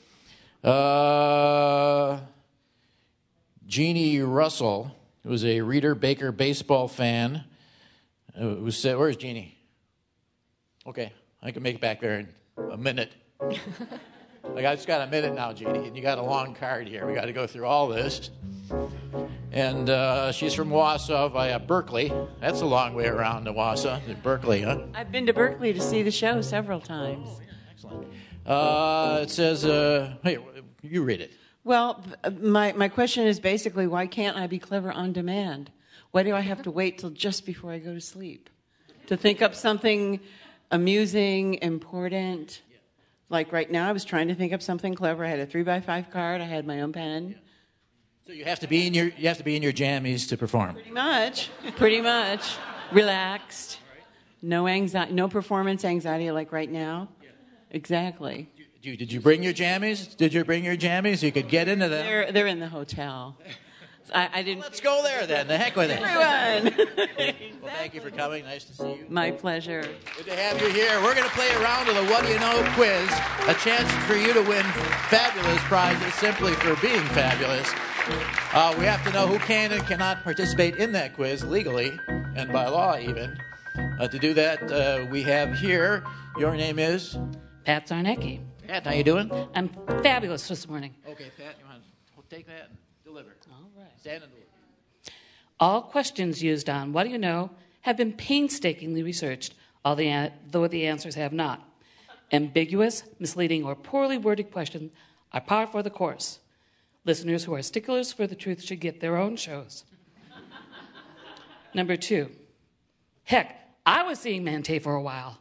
Uh, Jeannie Russell, who was a Reader Baker baseball fan, uh, who said, where's Jeannie? Okay, I can make it back there in a minute. Like, I just got a minute now, Jeannie, and you got a long card here. We got to go through all this. And uh, she's from Wausau via Berkeley. That's a long way around to Wausau, to Berkeley, huh? I've been to Berkeley to see the show several times. Oh, yeah, excellent. Uh, it says, uh, hey, you read it. Well, my, my question is basically, why can't I be clever on demand? Why do I have to wait till just before I go to sleep to think up something amusing, important? Like right now, I was trying to think up something clever. I had a three by five card. I had my own pen. So you have to be in your you have to be in your jammies to perform. Pretty much, pretty much, relaxed, no anxiety, no performance anxiety like right now. Exactly. Did you, did you bring your jammies? Did you bring your jammies? You could get into them. They're they're in the hotel. I, I didn't. Well, let's go there then. The heck with it. Everyone. Well, thank you for coming. Nice to see you. My pleasure. Good to have you here. We're going to play a round of the What Do You Know quiz, a chance for you to win fabulous prizes simply for being fabulous. Uh, we have to know who can and cannot participate in that quiz legally and by law even. Uh, to do that, uh, we have here, your name is? Pat Zarnecki. Pat, how you doing? I'm fabulous this morning. Okay, Pat, you want to take that and deliver? All right. Stand and deliver. All questions used on What Do You Know have been painstakingly researched, although the, though the answers have not. Ambiguous, misleading, or poorly worded questions are par for the course. Listeners who are sticklers for the truth should get their own shows. Number two. Heck, I was seeing Mante for a while.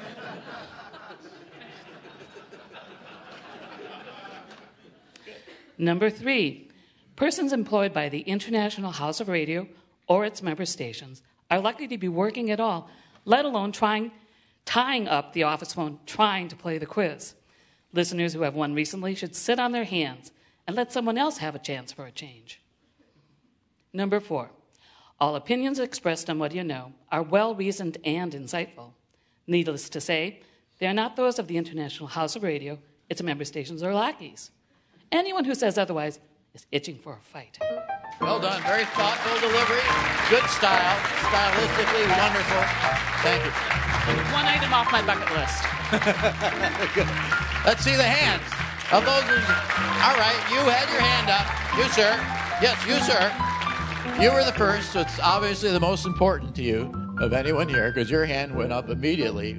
Number three. Persons employed by the International House of Radio or its member stations are likely to be working at all, let alone trying, tying up the office phone trying to play the quiz. Listeners who have won recently should sit on their hands and let someone else have a chance for a change. Number four, all opinions expressed on What Do You Know are well-reasoned and insightful. Needless to say, they are not those of the International House of Radio, its member stations, or lackeys. Anyone who says otherwise is itching for a fight. Well done. Very thoughtful delivery. Good style. Stylistically wonderful. Thank you. One item off my bucket list. Good. Let's see the hands of those who... All right, you had your hand up. You, sir. Yes, you, sir. You were the first, so it's obviously the most important to you of anyone here because your hand went up immediately.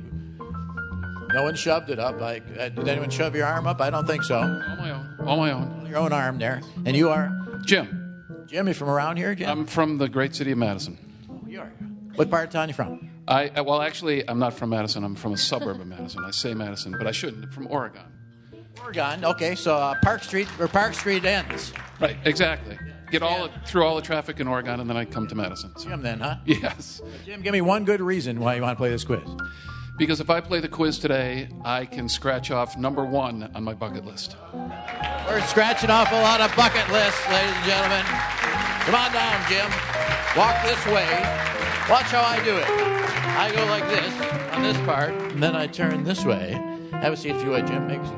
No one shoved it up. I, uh, did anyone shove your arm up? I don't think so. On my own. On my own. Your own arm there. And you are? Jim. Jim, you from around here, Jim? I'm from the great city of Madison. Oh, you are? What part of town are you from? I, uh, well, actually, I'm not from Madison. I'm from a suburb of Madison. I say Madison, but I shouldn't. I'm from Oregon. Oregon. Okay, so uh, Park Street, where Park Street ends. Right, exactly. Get all the, through all the traffic in Oregon, and then I come to Madison. So. Jim, then, huh? Yes. Jim, give me one good reason why you want to play this quiz. Because if I play the quiz today, I can scratch off number one on my bucket list. We're scratching off a lot of bucket lists, ladies and gentlemen. Come on down, Jim. Walk this way. Watch how I do it. I go like this on this part, and then I turn this way. Have a seat if you would, Jim. Make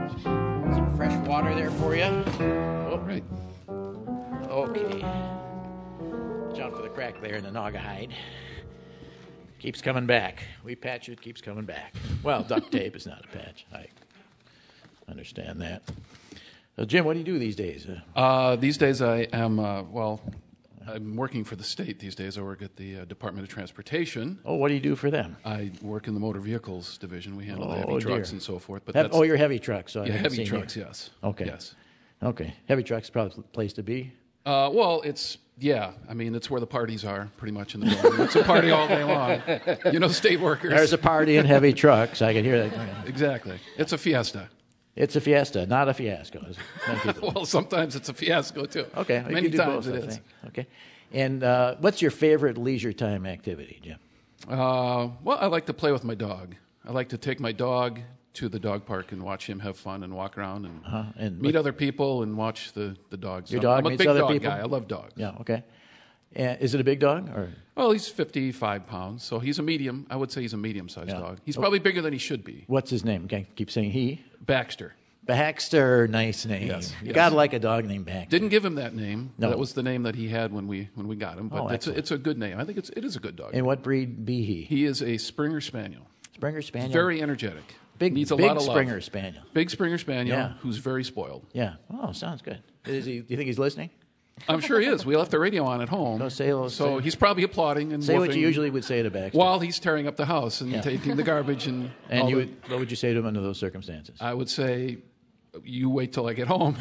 some fresh water there for you. Oh, right. Okay. Watch out for the crack there in the Naugahyde. Keeps coming back. We patch it, keeps coming back. Well, duct tape is not a patch. I understand that. So, Jim, what do you do these days? Uh, uh, these days I am, uh, well, I'm working for the state these days. I work at the uh, Department of Transportation. Oh, what do you do for them? I work in the motor vehicles division. We handle oh, the heavy trucks dear. and so forth. But Hev- that's, oh, you're heavy trucks. So yeah, heavy seen trucks, here. yes. Okay. Yes. Okay. Heavy trucks is probably the place to be. Uh, well, it's, yeah, I mean, it's where the parties are, pretty much in the building. It's a party all day long. You know, state workers. There's a party in heavy trucks. I can hear that. Exactly. It's a fiesta. It's a fiesta, not a fiasco. Well, sometimes it's a fiasco, too. Okay. Well, Many you can do times both, it I is. think. Okay. And uh, what's your favorite leisure time activity, Jim? Uh, well, I like to play with my dog. I like to take my dog to the dog park and watch him have fun and walk around and, uh-huh. and meet what, other people and watch the, the dogs. Your I'm, dog I'm a meets big other dog people? guy. I love dogs. Yeah, okay. And is it a big dog? Or? Well, he's fifty-five pounds, so he's a medium. I would say he's a medium-sized yeah. dog. He's oh. probably bigger than he should be. What's his name? Can I keep saying he? Baxter. Baxter, nice name. Yes, you yes. gotta like a dog named Baxter. Didn't give him that name. No. That was the name that he had when we when we got him. But Oh, it's, a, excellent. it's a good name. I think it's it is a good dog. And what breed be he? He is a Springer Spaniel. Springer Spaniel? Very energetic. Big, Needs a big lot of love. Springer Spaniel. Big Springer Spaniel Yeah. who's very spoiled. Yeah. Oh, sounds good. Is he? Do you think he's listening? I'm sure he is. We left the radio on at home. Go say hello. So say, he's probably applauding and say what woofing you usually would say to Baxter. while he's tearing up the house and Yeah. taking the garbage and and all you the- would, what would you say to him under those circumstances? I would say, you wait till I get home,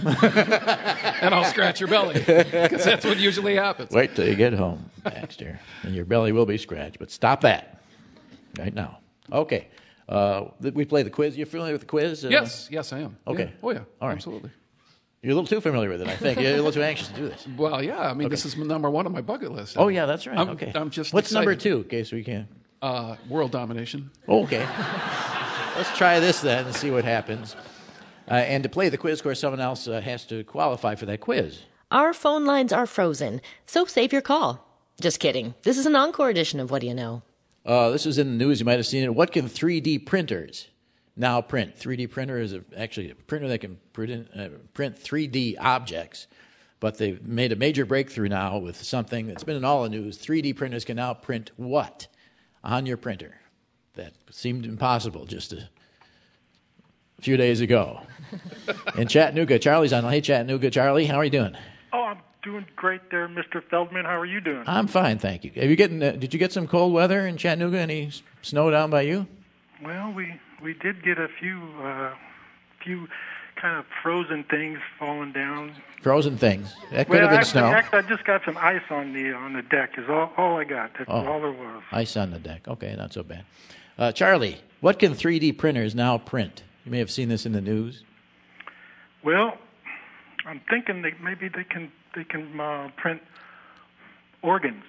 and I'll scratch your belly, because that's what usually happens. Wait till you get home, Baxter, and your belly will be scratched. But stop that right now. Okay. Uh, th- we play the quiz. You familiar with the quiz? Uh, Yes, yes, I am. Okay. Yeah. Oh, yeah, All right. absolutely. You're a little too familiar with it, I think. You're a little too anxious to do this. Well, yeah, I mean, Okay. this is number one on my bucket list. Oh, yeah, that's right. I'm, okay. I'm just What's number excited. two, in case we can? Uh, world domination. Okay. Let's try this then and see what happens. Uh, and to play the quiz, of course, someone else uh, has to qualify for that quiz. Our phone lines are frozen, so save your call. Just kidding. This is an encore edition of What Do You Know? Uh, this was in the news. You might have seen it. What can three D printers now print? three D printer is a, actually a printer that can print, uh, print three D objects. But they've made a major breakthrough now with something that's been in all the news. three D printers can now print what on your printer? That seemed impossible just a few days ago. In Chattanooga, Charlie's on. Hey, Chattanooga. Charlie, how are you doing? Oh, I'm doing great there, Mister Feldman. How are you doing? I'm fine, thank you. Have you getting? Uh, did you get some cold weather in Chattanooga? Any s- snow down by you? Well, we we did get a few uh, few kind of frozen things falling down. Frozen things. That could well, have been actually, snow. Actually, I just got some ice on the on the deck. Is all all I got. That's Oh. all there was. Ice on the deck. Okay, not so bad. Uh, Charlie, what can three D printers now print? You may have seen this in the news. Well, I'm thinking that maybe they can they can uh, print organs.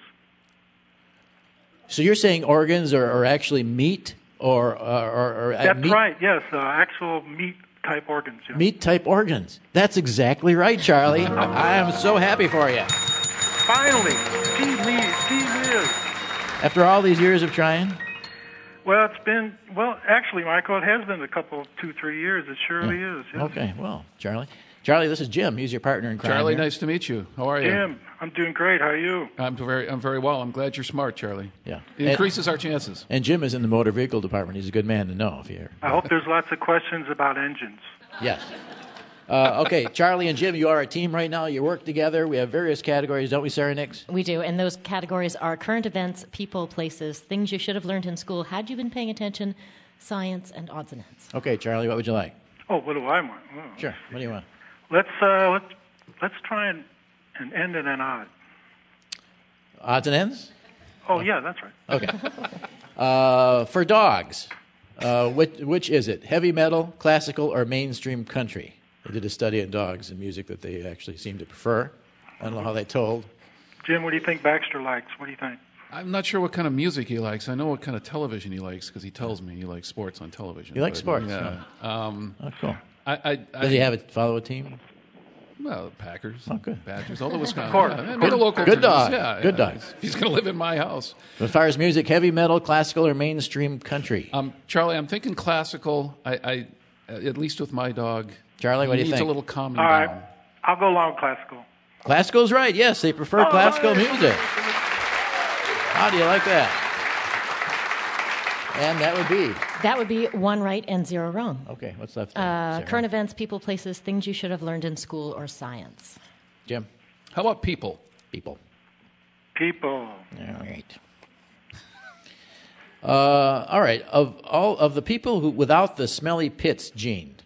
So you're saying organs are, are actually meat or, or, or, or uh, That's meat, right. Yes, uh, actual meat type organs. Yeah. meat type organs. That's exactly right, Charlie. I am so happy for you. Finally, gee whiz, gee whiz. After all these years of trying. Well, it's been, well, actually, Michael, it has been a couple, two, three years. It surely is. Yes. Okay, well, Charlie. Charlie, this is Jim. He's your partner in crime. Charlie, here. nice to meet you. How are you? Jim, I'm doing great. How are you? I'm very, I'm very well. I'm glad you're smart, Charlie. Yeah. It increases our chances. And Jim is in the motor vehicle department. He's a good man to know if you're. I hope there's lots of questions about engines. Yes. Uh, okay, Charlie and Jim, you are a team right now. You work together. We have various categories, don't we, Sarah Nix? We do, and those categories are current events, people, places, things you should have learned in school had you been paying attention, science, and odds and ends. Okay, Charlie, what would you like? Oh, what do I want? Oh. Sure. What do you want? Let's uh, let's let's try and, and end in an odd. Odds and ends? Oh yeah, that's right. Okay. Uh, for dogs, uh, which, which is it? Heavy metal, classical, or mainstream country? They did a study on dogs and music that they actually seem to prefer. I don't know how they told. Jim, what do you think Baxter likes? What do you think? I'm not sure what kind of music he likes. I know what kind of television he likes because he tells me he likes sports on television. He likes But, sports, Yeah. Um, Oh, cool. I, I, I, Does he have it follow a team? Well, the Packers. Oh, good. Badgers. All the Wisconsin. Of course. Yeah, Good- maybe the local good teams. dog. Yeah, Good yeah. dog. He's going to live in my house. As far as music, heavy metal, classical, or mainstream country? Um, Charlie, I'm thinking classical. I, I, at least with my dog. Charlie, what he do you needs think? a little calming All right, down. I'll go along with classical. Classical's right, yes. They prefer Oh, classical yeah. music. How do you like that? And that would be. That would be one right and zero wrong. Okay, what's left there? Uh, Sarah? current events, people, places, things you should have learned in school, or science. Jim? How about people? People. People. All right. Uh, all right. Of all of the people who without the smelly pits gene.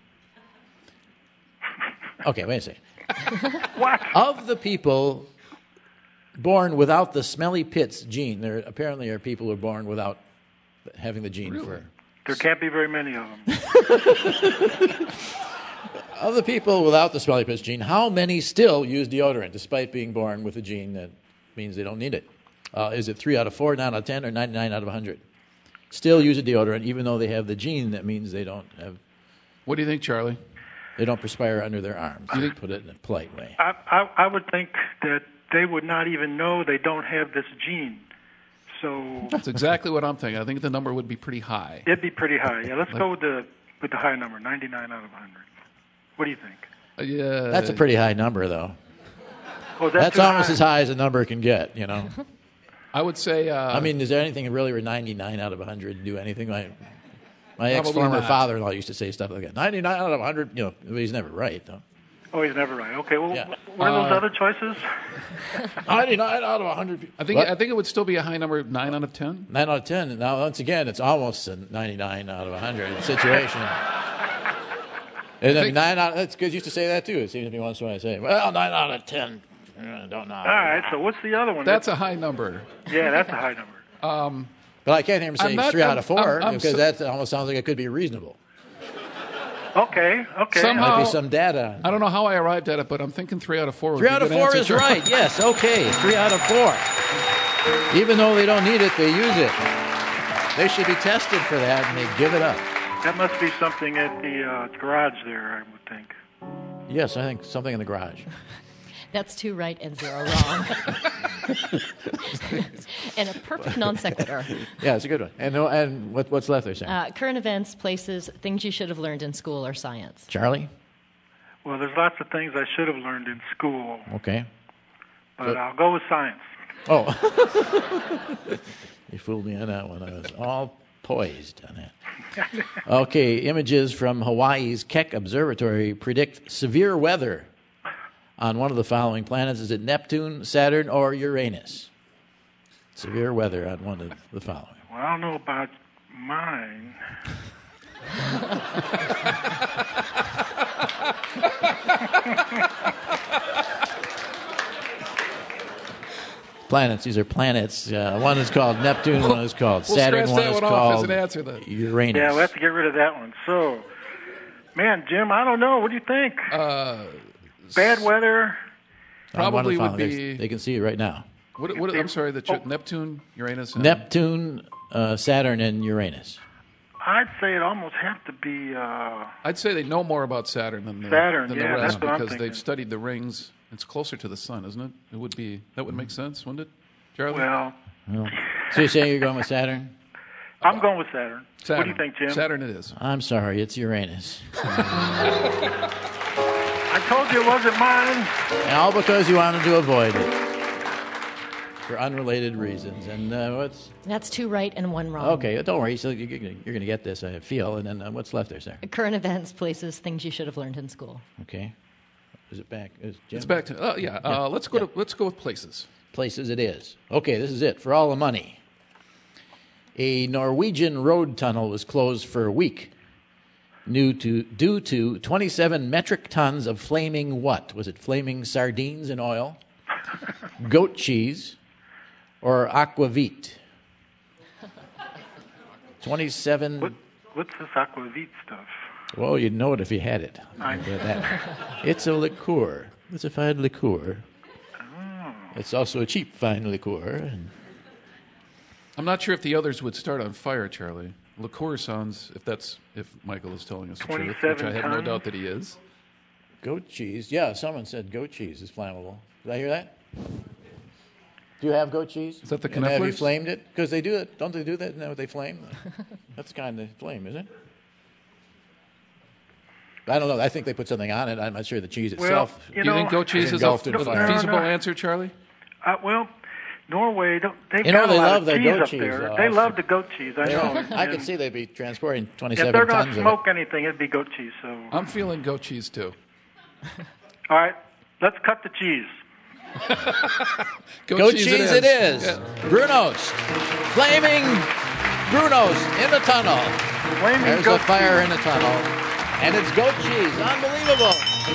Okay, wait a second. What? Of the people born without the smelly pits gene, there apparently are people who are born without having the gene for. There can't be very many of them. Of the people without the smelly pits gene, how many still use deodorant despite being born with a gene that means they don't need it? Uh, is it three out of four, nine out of ten, or ninety-nine out of one hundred? Still use a deodorant even though they have the gene that means they don't have. What do you think, Charlie? They don't perspire under their arms. To put it in a polite way. I, I I would think that they would not even know they don't have this gene. So That's exactly what I'm thinking. I think the number would be pretty high. it'd be pretty high. Yeah, let's Like- go with the with the high number, ninety-nine out of one hundred. What do you think? Uh, yeah. That's a pretty high number, though. Oh, that's, That's too almost high. as high as a number can get, you know. I would say. Uh, I mean, is there anything really where ninety-nine out of one hundred do anything? My, my Probably ex-former not. father-in-law used to say stuff like that. ninety-nine out of one hundred, you know, he's never right, though. Oh, he's never right. Okay, well, Yeah. what are those Uh, other choices? ninety-nine out of one hundred. I think. What? I think it would still be a high number, nine out of ten. nine out of ten. Now, once again, it's almost a ninety-nine out of one hundred situation. And then nine out. That's good. Used to say that too. It seems to me once when I say, "Well, nine out of ten." I don't know. All right, so what's the other one? That's a high number. yeah, that's a high number. Um, But I can't hear him I'm saying not- three out I'm- of four I'm- I'm because so- that almost sounds like it could be reasonable. Okay, okay. Somehow- Might be some data. I don't know how I arrived at it, but I'm thinking three out of four. Would Three be a out of good four answer, is Charlie. right. Yes. Okay. Three out of four. Even though they don't need it, they use it. They should be tested for that, and they give it up. That must be something at the uh, garage there, I would think. Yes, I think something in the garage. That's two right and zero wrong. And a perfect non sequitur. Yeah, it's a good one. And and what, what's left there, Sam? Uh, current events, places, things you should have learned in school or science. Charlie? Well, there's lots of things I should have learned in school, Okay. but So- I'll go with science. Oh. You fooled me on that one. I was all poised on that. Okay, images from Hawaii's Keck Observatory predict severe weather on one of the following planets. Is it Neptune, Saturn, or Uranus? Severe weather on one of the following. Well, I don't know about mine. Planets. These are planets. Uh, one is called Neptune, one is called We'll Saturn, scratch one that is one off as called an answer then. Uranus. Yeah, we'll have to get rid of that one. So, man, Jim, I don't know. What do you think? Uh, Bad weather. On one of the Probably would following. be- They, they can see it right now. What, what, I'm sorry, the tri- Neptune, Uranus, and Neptune, uh, Saturn, and Uranus. I'd say it almost have to be. Uh, I'd say they know more about Saturn than the, Saturn, than yeah, the rest that's what I'm because thinking. they've studied the rings. It's closer to the sun, isn't it? It would be that would make sense, wouldn't it, Charlie? well, Well, so you're saying you're going with Saturn? I'm going with Saturn. Saturn. What do you think, Jim? Saturn it is. I'm sorry, it's Uranus. I told you it wasn't mine. And all because you wanted to avoid it. For unrelated reasons. And uh, what's... That's two right and one wrong. Okay, don't worry. So you're going to get this, I feel. And then uh, what's left there, sir? Current events, places, things you should have learned in school. Okay. Is it back? Is Jim? It's back to uh, yeah. Uh, let's go to let's go with places. Places it is. Okay, this is it. For all the money. A Norwegian road tunnel was closed for a week due to, due to twenty-seven metric tons of flaming what? Was it flaming sardines in oil? Goat cheese? Or aquavit? twenty-seven... What, what's this aquavit stuff? Well, you'd know it if you had it. I- That- It's a liqueur. It's a fine liqueur. Oh. It's also a cheap fine liqueur. And I'm not sure if the others would start on fire, Charlie. Liqueur sounds, if that's if Michael is telling us the truth, which I twenty-seven have no tons? doubt that he is. goat cheese. Yeah, someone said goat cheese is flammable. Did I hear that? Do you have goat cheese? Is that the And have you Knepflers? flamed it? Because they do it. Don't they do that? Isn't that what they flame? That's kind of flame, isn't it? I don't know. I think they put something on it. I'm not sure the cheese Well, itself. you Do you know- think goat cheese is a, engulfed in a fire. feasible No, no. answer, Charlie? Uh, well, Norway, don't, they've You know, got a they lot love of their cheese goat up cheese, there. though. They love the goat cheese, I know. I And could see they'd be transporting if twenty-seven they're going tons to of it. smoke anything, it'd be goat cheese. So, I'm feeling goat cheese too. all right, let's cut the cheese. Goat, Goat cheese, it is. Yeah. Brunos. Flaming Brunos in the tunnel. Flaming There's a goat fire in the tunnel. And it's goat cheese. Unbelievable.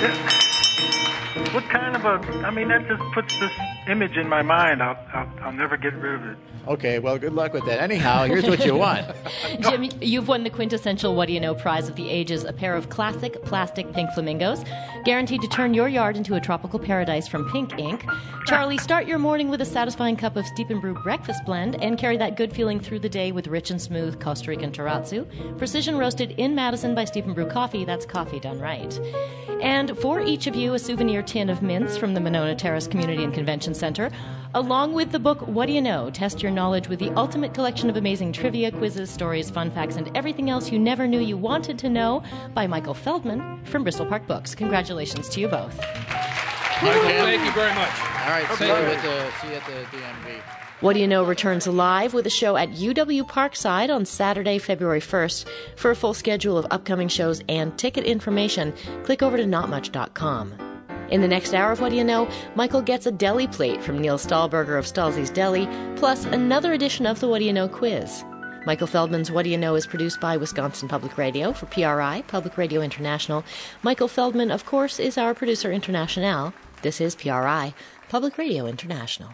What kind of a? I mean, that just puts this image in my mind. I'll, I'll, I'll never get rid of it. Okay, well, good luck with that. Anyhow, here's what you want. Jim, you've won the quintessential What Do You Know prize of the ages, a pair of classic plastic pink flamingos, guaranteed to turn your yard into a tropical paradise from Pink Ink. Charlie, start your morning with a satisfying cup of Steep and Brew breakfast blend and carry that good feeling through the day with rich and smooth Costa Rican Terrazzo, precision roasted in Madison by Steep and Brew Coffee. That's coffee done right. And for each of you, a souvenir tin of mints from the Monona Terrace Community and Convention Center, along with the book What Do You Know? Test your knowledge with the ultimate collection of amazing trivia, quizzes, stories, fun facts, and everything else you never knew you wanted to know by Michael Feldman from Bristol Park Books. Congratulations to you both. Michael, thank you very much. All right, see you at the, see you at the D M V. What Do You Know returns live with a show at U W Parkside on Saturday, February first. For a full schedule of upcoming shows and ticket information, click over to not much dot com. In the next hour of What Do You Know, Michael gets a deli plate from Neil Stahlberger of Stalzy's Deli, plus another edition of the What Do You Know quiz. Michael Feldman's What Do You Know is produced by Wisconsin Public Radio for P R I, Public Radio International. Michael Feldman, of course, is our producer international. This is P R I, Public Radio International.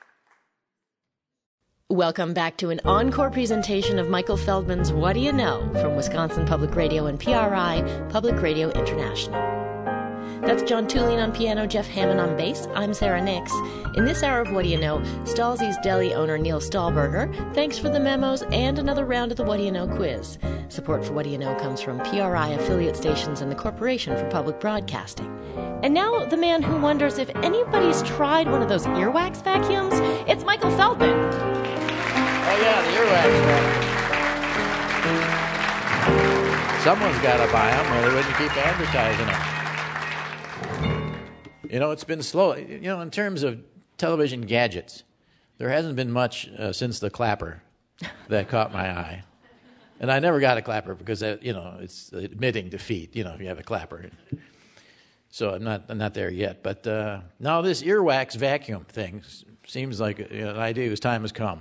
Welcome back to an encore presentation of Michael Feldman's What Do You Know from Wisconsin Public Radio and P R I, Public Radio International. That's John Tulene on piano, Jeff Hammond on bass. I'm Sarah Nix. In this hour of What Do You Know, Stalzy's Deli owner Neil Stahlberger thanks for the memos and another round of the What Do You Know quiz. Support for What Do You Know comes from P R I affiliate stations and the Corporation for Public Broadcasting. And now the man who wonders if anybody's tried one of those earwax vacuums. It's Michael Feldman. Oh yeah, the earwax vacuum. Someone's got to buy them, or they wouldn't keep advertising them. You know, it's been slow. You know, in terms of television gadgets, there hasn't been much uh, since the clapper that caught my eye. And I never got a clapper because, that, you know, it's admitting defeat, you know, if you have a clapper. So I'm not I'm not there yet. But uh, now this earwax vacuum thing seems like you know, an idea whose time has come.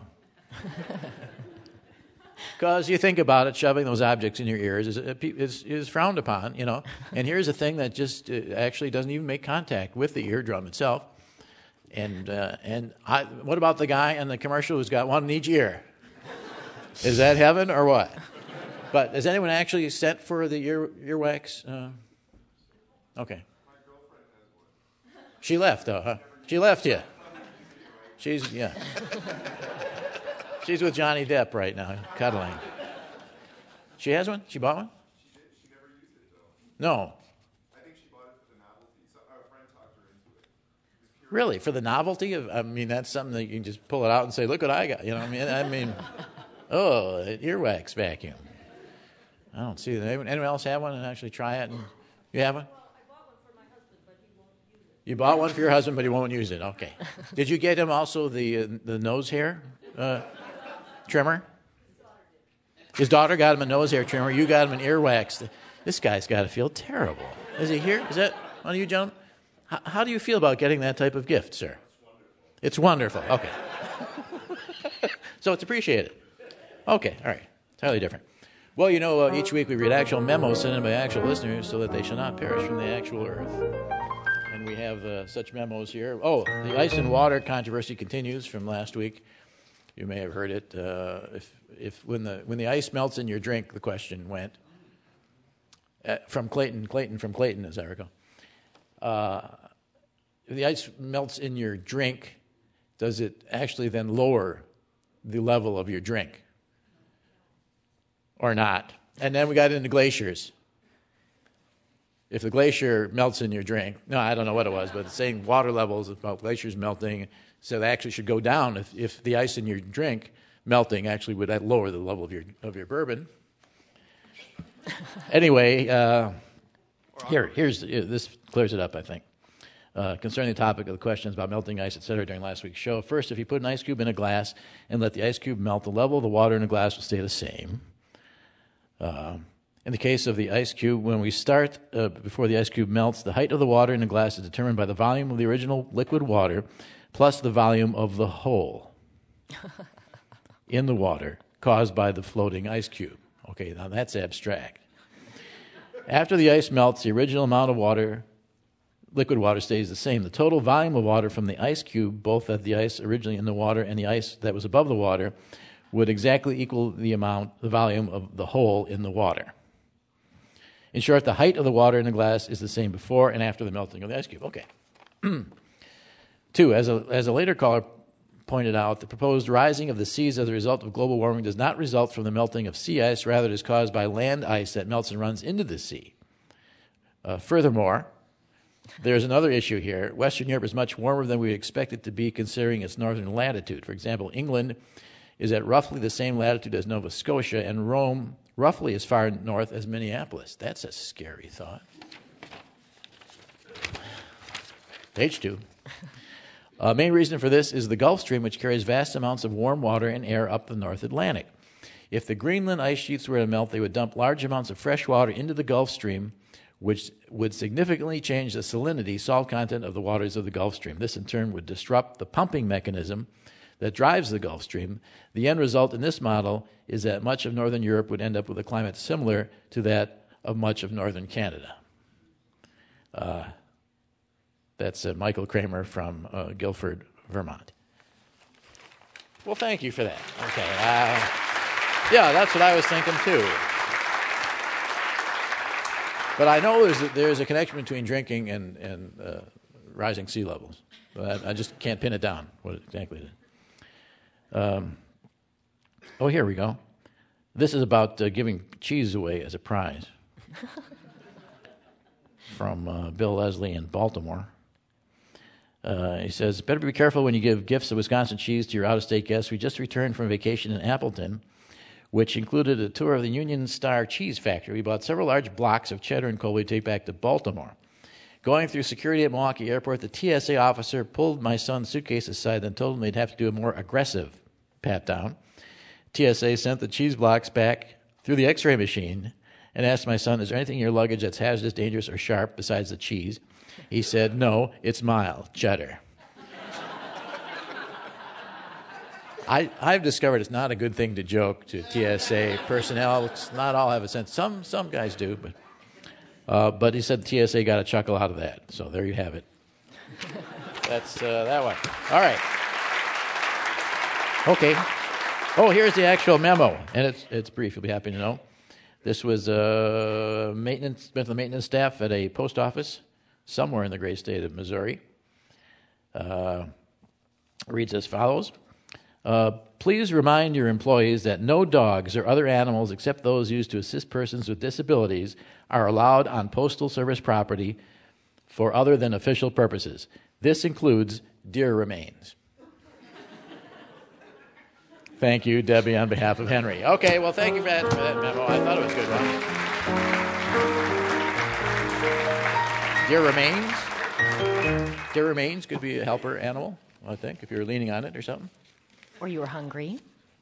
Because you think about it, shoving those objects in your ears is, is, is frowned upon, you know. And here's a thing that just uh, actually doesn't even make contact with the eardrum itself. And uh, and I, what about the guy in the commercial who's got one in each ear? Is that heaven or what? But has anyone actually sent for the ear earwax? Uh, okay. She left, though, huh? She left you. She's, yeah. She's with Johnny Depp right now, cuddling. She has one? She bought one? She did. She never used it, though. No. I think she bought it for the novelty. So our friend talked her into it. Really? For the novelty? Of, I mean, that's something that you can just pull it out and say, look what I got. You know what I mean? I mean, oh, an earwax vacuum. I don't see that. Anyone, anyone else have one and actually try it? And, you have one? You bought one for your husband, but he won't use it. Okay. Did you get him also the uh, the nose hair uh, trimmer? His daughter got him a nose hair trimmer. You got him an earwax. This guy's got to feel terrible. Is he here? Is that one of you gentlemen? How, how do you feel about getting that type of gift, sir? It's wonderful. It's wonderful. Okay. So it's appreciated. Okay. All right. Entirely different. Well, you know, uh, each week we read actual memos sent in by actual listeners so that they shall not perish from the actual earth. And we have uh, such memos here. Oh, the ice and water controversy continues from last week. You may have heard it. Uh, if if when the when the ice melts in your drink, the question went uh, from Clayton. Clayton from Clayton, as I recall. Uh, if the ice melts in your drink, does it actually then lower the level of your drink, or not? And then we got into glaciers. If the glacier melts in your drink, no, I don't know what it was, but it's saying water levels about glaciers melting, so they actually should go down if, if the ice in your drink melting actually would lower the level of your of your bourbon. Anyway, uh, here, here's this clears it up, I think. Uh, concerning the topic of the questions about melting ice, et cetera, during last week's show. First, if you put an ice cube in a glass and let the ice cube melt, the level of the water in the glass will stay the same. Uh, In the case of the ice cube, when we start uh, before the ice cube melts, the height of the water in the glass is determined by the volume of the original liquid water plus the volume of the hole in the water caused by the floating ice cube. Okay, now that's abstract. After the ice melts, the original amount of water, liquid water, stays the same. The total volume of water from the ice cube, both at the ice originally in the water and the ice that was above the water, would exactly equal the amount, the volume of the hole in the water. In short, the height of the water in the glass is the same before and after the melting of the ice cube. Okay. Two, as a, as a later caller pointed out, the proposed rising of the seas as a result of global warming does not result from the melting of sea ice. Rather, it is caused by land ice that melts and runs into the sea. Uh, furthermore, there's another issue here. Western Europe is much warmer than we would expect it to be considering its northern latitude. For example, England is at roughly the same latitude as Nova Scotia, and Rome roughly as far north as Minneapolis. That's a scary thought. Page two. Uh, main reason for this is the Gulf Stream, which carries vast amounts of warm water and air up the North Atlantic. If the Greenland ice sheets were to melt, they would dump large amounts of fresh water into the Gulf Stream, which would significantly change the salinity, salt content of the waters of the Gulf Stream. This, in turn, would disrupt the pumping mechanism that drives the Gulf Stream. The end result in this model is that much of northern Europe would end up with a climate similar to that of much of northern Canada. Uh, that's uh, Michael Kramer from uh, Guilford, Vermont. Well, thank you for that. Okay. Uh, yeah, that's what I was thinking too. But I know there's a, there's a connection between drinking and, and uh, rising sea levels. But I, I just can't pin it down, what exactly it is. Um, oh, here we go. This is about uh, giving cheese away as a prize. From uh, Bill Leslie in Baltimore. Uh, he says, better be careful when you give gifts of Wisconsin cheese to your out-of-state guests. We just returned from vacation in Appleton, which included a tour of the Union Star Cheese Factory. We bought several large blocks of cheddar and coal we take back to Baltimore. Going through security at Milwaukee Airport, the T S A officer pulled my son's suitcase aside and told him they'd have to do a more aggressive pat-down. T S A sent the cheese blocks back through the x-ray machine and asked my son, is there anything in your luggage that's hazardous, dangerous, or sharp besides the cheese? He said, no, it's mild, cheddar. I, I've discovered it's not a good thing to joke to T S A personnel. It's not all have a sense. Some some guys do, but uh, but he said T S A got a chuckle out of that. So there you have it. That's uh, that one. All right. Okay. Oh, here's the actual memo, and it's it's brief. You'll be happy to know. This was uh, maintenance, went to the maintenance staff at a post office somewhere in the great state of Missouri. Uh, reads as follows. Uh, please remind your employees that no dogs or other animals except those used to assist persons with disabilities are allowed on Postal Service property for other than official purposes. This includes deer remains. Thank you, Debbie, on behalf of Henry. Okay, well, thank you for that, for that memo. I thought it was a good one. Deer remains. Deer remains could be a helper animal, I think, if you're leaning on it or something. Or you were hungry.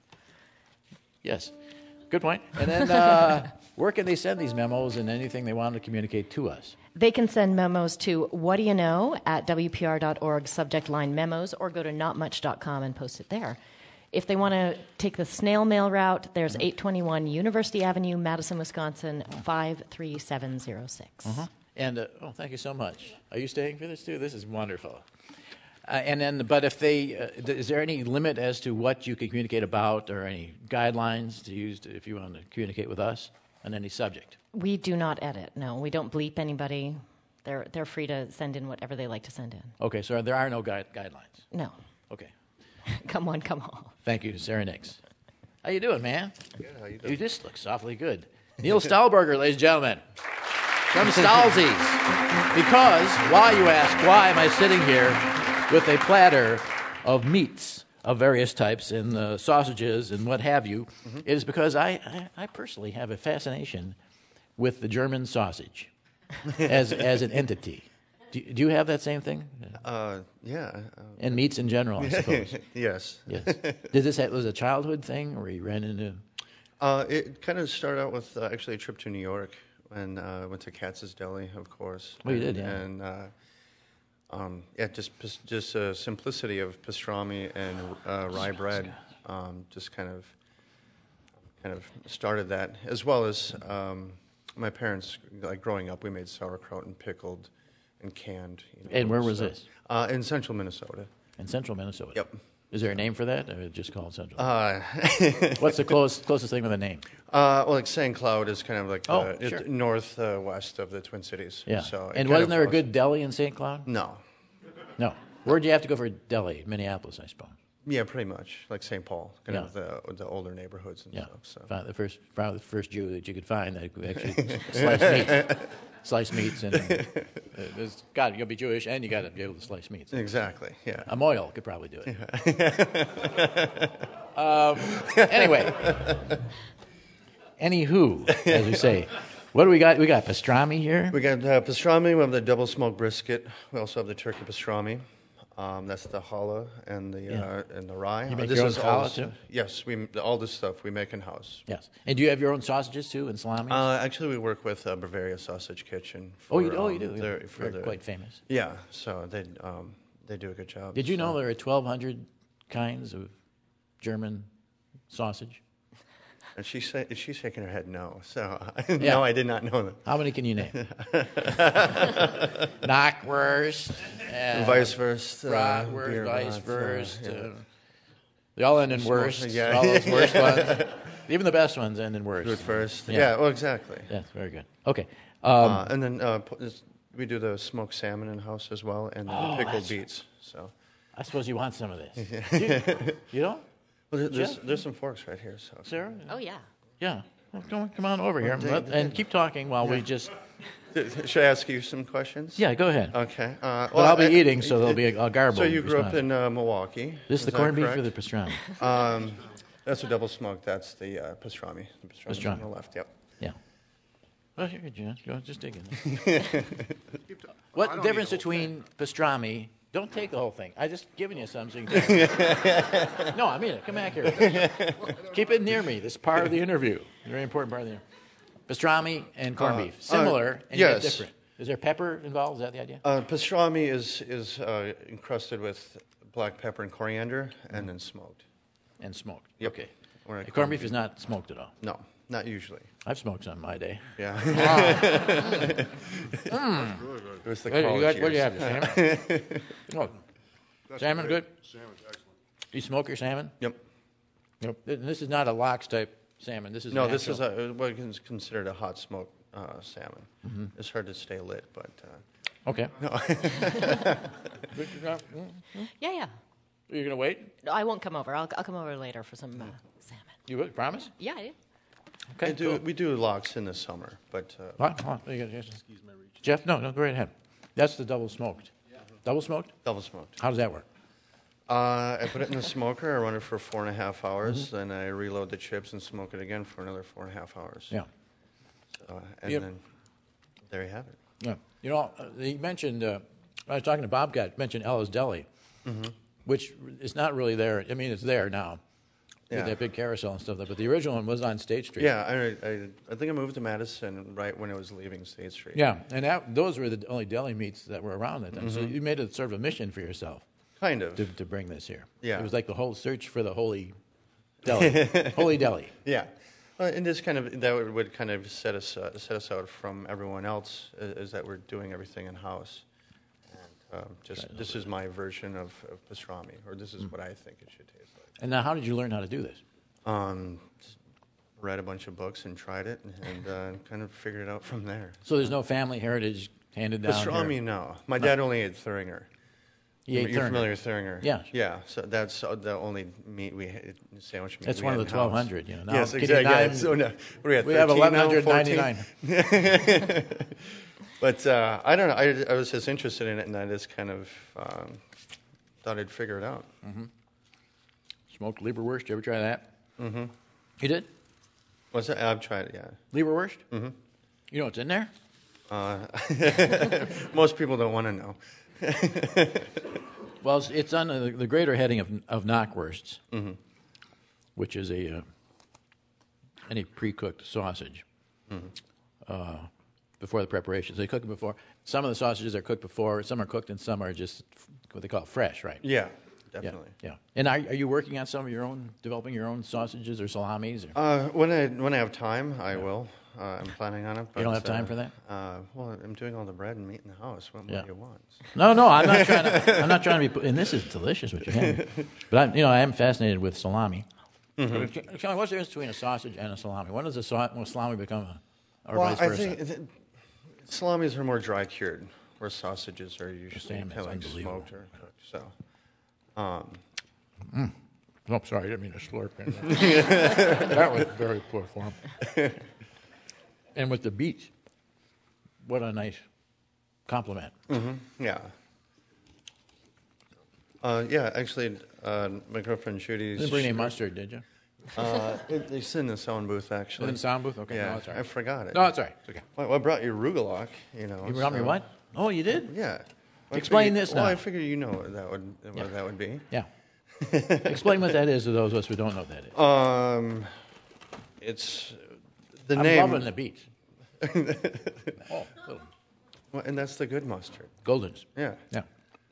Yes. Good point. And then uh, where can they send these memos and anything they want to communicate to us? They can send memos to what do you know at W P R dot org, subject line memos, or go to not much dot com and post it there. If they want to take the snail mail route, there's eight twenty-one University Avenue, Madison, Wisconsin, five three seven zero six. Uh-huh. And, uh, oh, thank you so much. Are you staying for this, too? This is wonderful. Uh, and then, but if they, uh, th- is there any limit as to what you can communicate about or any guidelines to use to, if you want to communicate with us on any subject? We do not edit, no. We don't bleep anybody. They're, they're free to send in whatever they like to send in. Okay, so there are no gui- guidelines? No. Okay. Come on, come on. Thank you, Sarah Nix. How you doing, man? Good, how you doing? You just look awfully good. Neil Stahlberger, ladies and gentlemen, from Stahlzy's. Because, why, you ask, why am I sitting here with a platter of meats of various types and uh, sausages and what have you? Mm-hmm. It is because I, I, I personally have a fascination with the German sausage as as an entity. Do, do you have that same thing? Uh, yeah. Uh, and meats in general, I suppose. Yes. Yes. Did this have, was it a childhood thing, or you ran into? Uh, it kind of started out with uh, actually a trip to New York, and uh, went to Katz's Deli, of course. Oh, you and, did, yeah. And uh, um, yeah, just just uh, simplicity of pastrami and uh, rye bread, um, just kind of kind of started that, as well as um, my parents. Like growing up, we made sauerkraut and pickled and canned. You know, and where was stuff. this? Uh, in central Minnesota. In central Minnesota. Yep. Is there a name for that, or is it just called Central? Uh, What's the close, closest thing with a name? Uh, well, like Saint Cloud is kind of like the Oh, it- sure. northwest of the Twin Cities. Yeah. So it and kind wasn't of there a flows- good deli in Saint Cloud? No. No. Where'd you have to go for a deli? Minneapolis, I suppose. Yeah, pretty much like Saint Paul, kind Yeah. of the the older neighborhoods and Yeah. stuff. So. Found the first, found the first Jew that you could find that could actually slice meats. Slice meats, and uh, there's got you got to be Jewish, and you got to be able to slice meats. Exactly. Yeah. A Moyle could probably do it. um, anyway, anywho, as we say, what do we got? We got pastrami here. We got uh, pastrami. We have the double smoked brisket. We also have the turkey pastrami. Um, that's the challah and the Yeah. uh, and the rye. You Uh, make this your own is all challah, this- too? Yes, we all this stuff we make in house. Yes. And do you have your own sausages too, and salami? Uh, actually, we work with uh, Bavaria Sausage Kitchen. For, Oh, you- oh, you um, do, yeah. their- for They're the- quite famous. Yeah, so they um, they do a good job. Did you so. know there are twelve hundred kinds of German sausage? And she say, she's shaking her head no. So Yeah. no, I did not know that. How many can you name? Knockwurst. Uh, Weisswurst, uh, Bratwurst, beer broth, Weisswurst. uh, yeah. Uh, they all end in Small- worst. yeah. All those worst ones. Even the best ones end in worst. Good first. Yeah. Yeah, well, exactly. Yes, very good. Okay. Um, uh, and then uh, pu- this- we do the smoked salmon in house as well, and the Oh, pickled that's- beets. So I suppose you want some of this. you, you don't? Well, there- there's, Jeff? there's some forks right here. So Sarah? Oh, yeah. Yeah. Well, come, on, come on over here Well, Let- dang- and keep talking while we Yeah. just. Should I ask you some questions? Yeah, go ahead. Okay. Uh, But I'll be I- eating, so there'll be a, a garbled So you grew up response. in uh, Milwaukee. This is the that corned beef correct? or the pastrami? Um, that's a double smoke. That's the uh, pastrami. The pastrami's Pastrami. on the left. Yep. Yeah. Well, here, Jan. Go on, just dig in. I What don't the need difference the whole between pastrami? Don't take the whole thing. I just giving you some. So you can no, I mean it. Come back here. Keep it near me. This is part of the interview. Very important part of the interview. Pastrami and corned Uh, beef. Similar uh, and yet yes. different. Is there pepper involved? Is that the idea? Uh, pastrami is is uh, encrusted with black pepper and coriander, and then smoked. And smoked. Yep. Okay. Or a The corned beef is not smoked at all. No, not usually. I've smoked some in my day. Yeah. Mm. It was the Hey, you college got- what do you years. have? Salmon? Oh, That's salmon great. good? Salmon's excellent. You smoke your salmon? Yep. Yep. And this is not a lox type salmon. This is No, this is natural. a, what is considered a hot smoke uh, salmon. Mhm. It's hard to stay lit, but. Uh, Okay. No. Yeah, yeah. You're gonna wait? No, I won't come over. I'll, I'll come over later for some uh, salmon. You would promise? Yeah, I do. Okay. we do, cool. we do lox in the summer, but. Uh, What? What? You got- Jeff, no, no, go right ahead. That's the double smoked. Double smoked? Double smoked. How does that work? Uh, I put it in the smoker. I run it for four and a half hours. Mm-hmm. Then I reload the chips and smoke it again for another four and a half hours. Yeah. So, and Yep. then there you have it. Yeah. You know, uh, he mentioned, uh, I was talking to Bobcat, mentioned Ella's Deli, Mhm. which is not really there. I mean, it's there now. With Yeah. that big carousel and stuff, but the original one was on State Street. Yeah, I, I, I think I moved to Madison right when it was leaving State Street. Yeah, and that, those were the only deli meats that were around at that time. So Mhm. you made it sort of a mission for yourself. Kind of. To, to bring this here. Yeah. It was like the whole search for the holy deli. Holy deli. Yeah. Well, and this kind of that would, would kind of set us uh, set us out from everyone else, is, is that we're doing everything in house. And um, just this is my version of, of pastrami, or this is Mm. what I think it should taste like. And now, how did you learn how to do this? Um, just read a bunch of books and tried it, and, and uh, kind of figured it out from there. So there's no family heritage handed down Pastrami, here? no. My No. dad only ate Thuringer. He ate You're Thuringer. familiar with Thuringer? Yeah. Yeah. So that's uh, the only meat we had, sandwich meat. That's we one had of the in house. twelve hundred, you know. Now Yes, Kitty exactly. Yeah, Dime, so now, what are we at, we have thirteen now, eleven ninety-nine. fourteen? But uh, I don't know. I, I was just interested in it, and I just kind of um, thought I'd figure it out. Mm-hmm. Smoked Leberwurst. You ever try that? Mm-hmm. You did? What's that? I've tried it, yeah. Leberwurst? Mm-hmm. You know what's in there? Uh, most people don't want to know. Well, it's, it's on the, the greater heading of, of knockwursts, Mhm. which is a uh, any pre-cooked sausage Mhm. uh, before the preparations. They cook it before. Some of the sausages are cooked before. Some are cooked, and some are just f- what they call fresh, right? Yeah, definitely. Yeah. yeah. And are, are you working on some of your own, developing your own sausages or salamis? Or? Uh, when I when I have time, I will. Uh, I'm planning on it. You don't but, have time uh, for that? Uh, well, I'm doing all the bread and meat in the house. What more Yeah. do you want? No, no, I'm not trying to. I'm not trying to be. And this is delicious what you have. But I'm, you know, I am fascinated with salami. Mhm. Tell me, what's the difference between a sausage and a salami? When does a sa- when salami become a, or well, vice I versa? think th- salamis are more dry cured, where sausages are usually Salmon kind of is like unbelievable. smoked or cooked. So, um, Mm. Oh, sorry, I didn't mean to slurp in there. That was very poor form. And with the beets, what a nice compliment. hmm yeah. Uh, yeah, actually, uh, my girlfriend Judy. Didn't bring any mustard, did you? Uh, it, it's in the sound booth, actually. In the sound booth? Okay, Yeah, no, that's all right. I forgot it. No, it's all right. It's okay. Well, I brought you Rugelach, you know. You brought me so- what? Oh, you did? Yeah. I Explain figured- this Well, now. I figure you know what that would what Yeah. that would be. Yeah. Explain what that is to those of us who don't know what that is. Um, it's the I'm name. loving the beets. Oh, little. Well, and that's the good mustard. Goldens. Yeah. Yeah.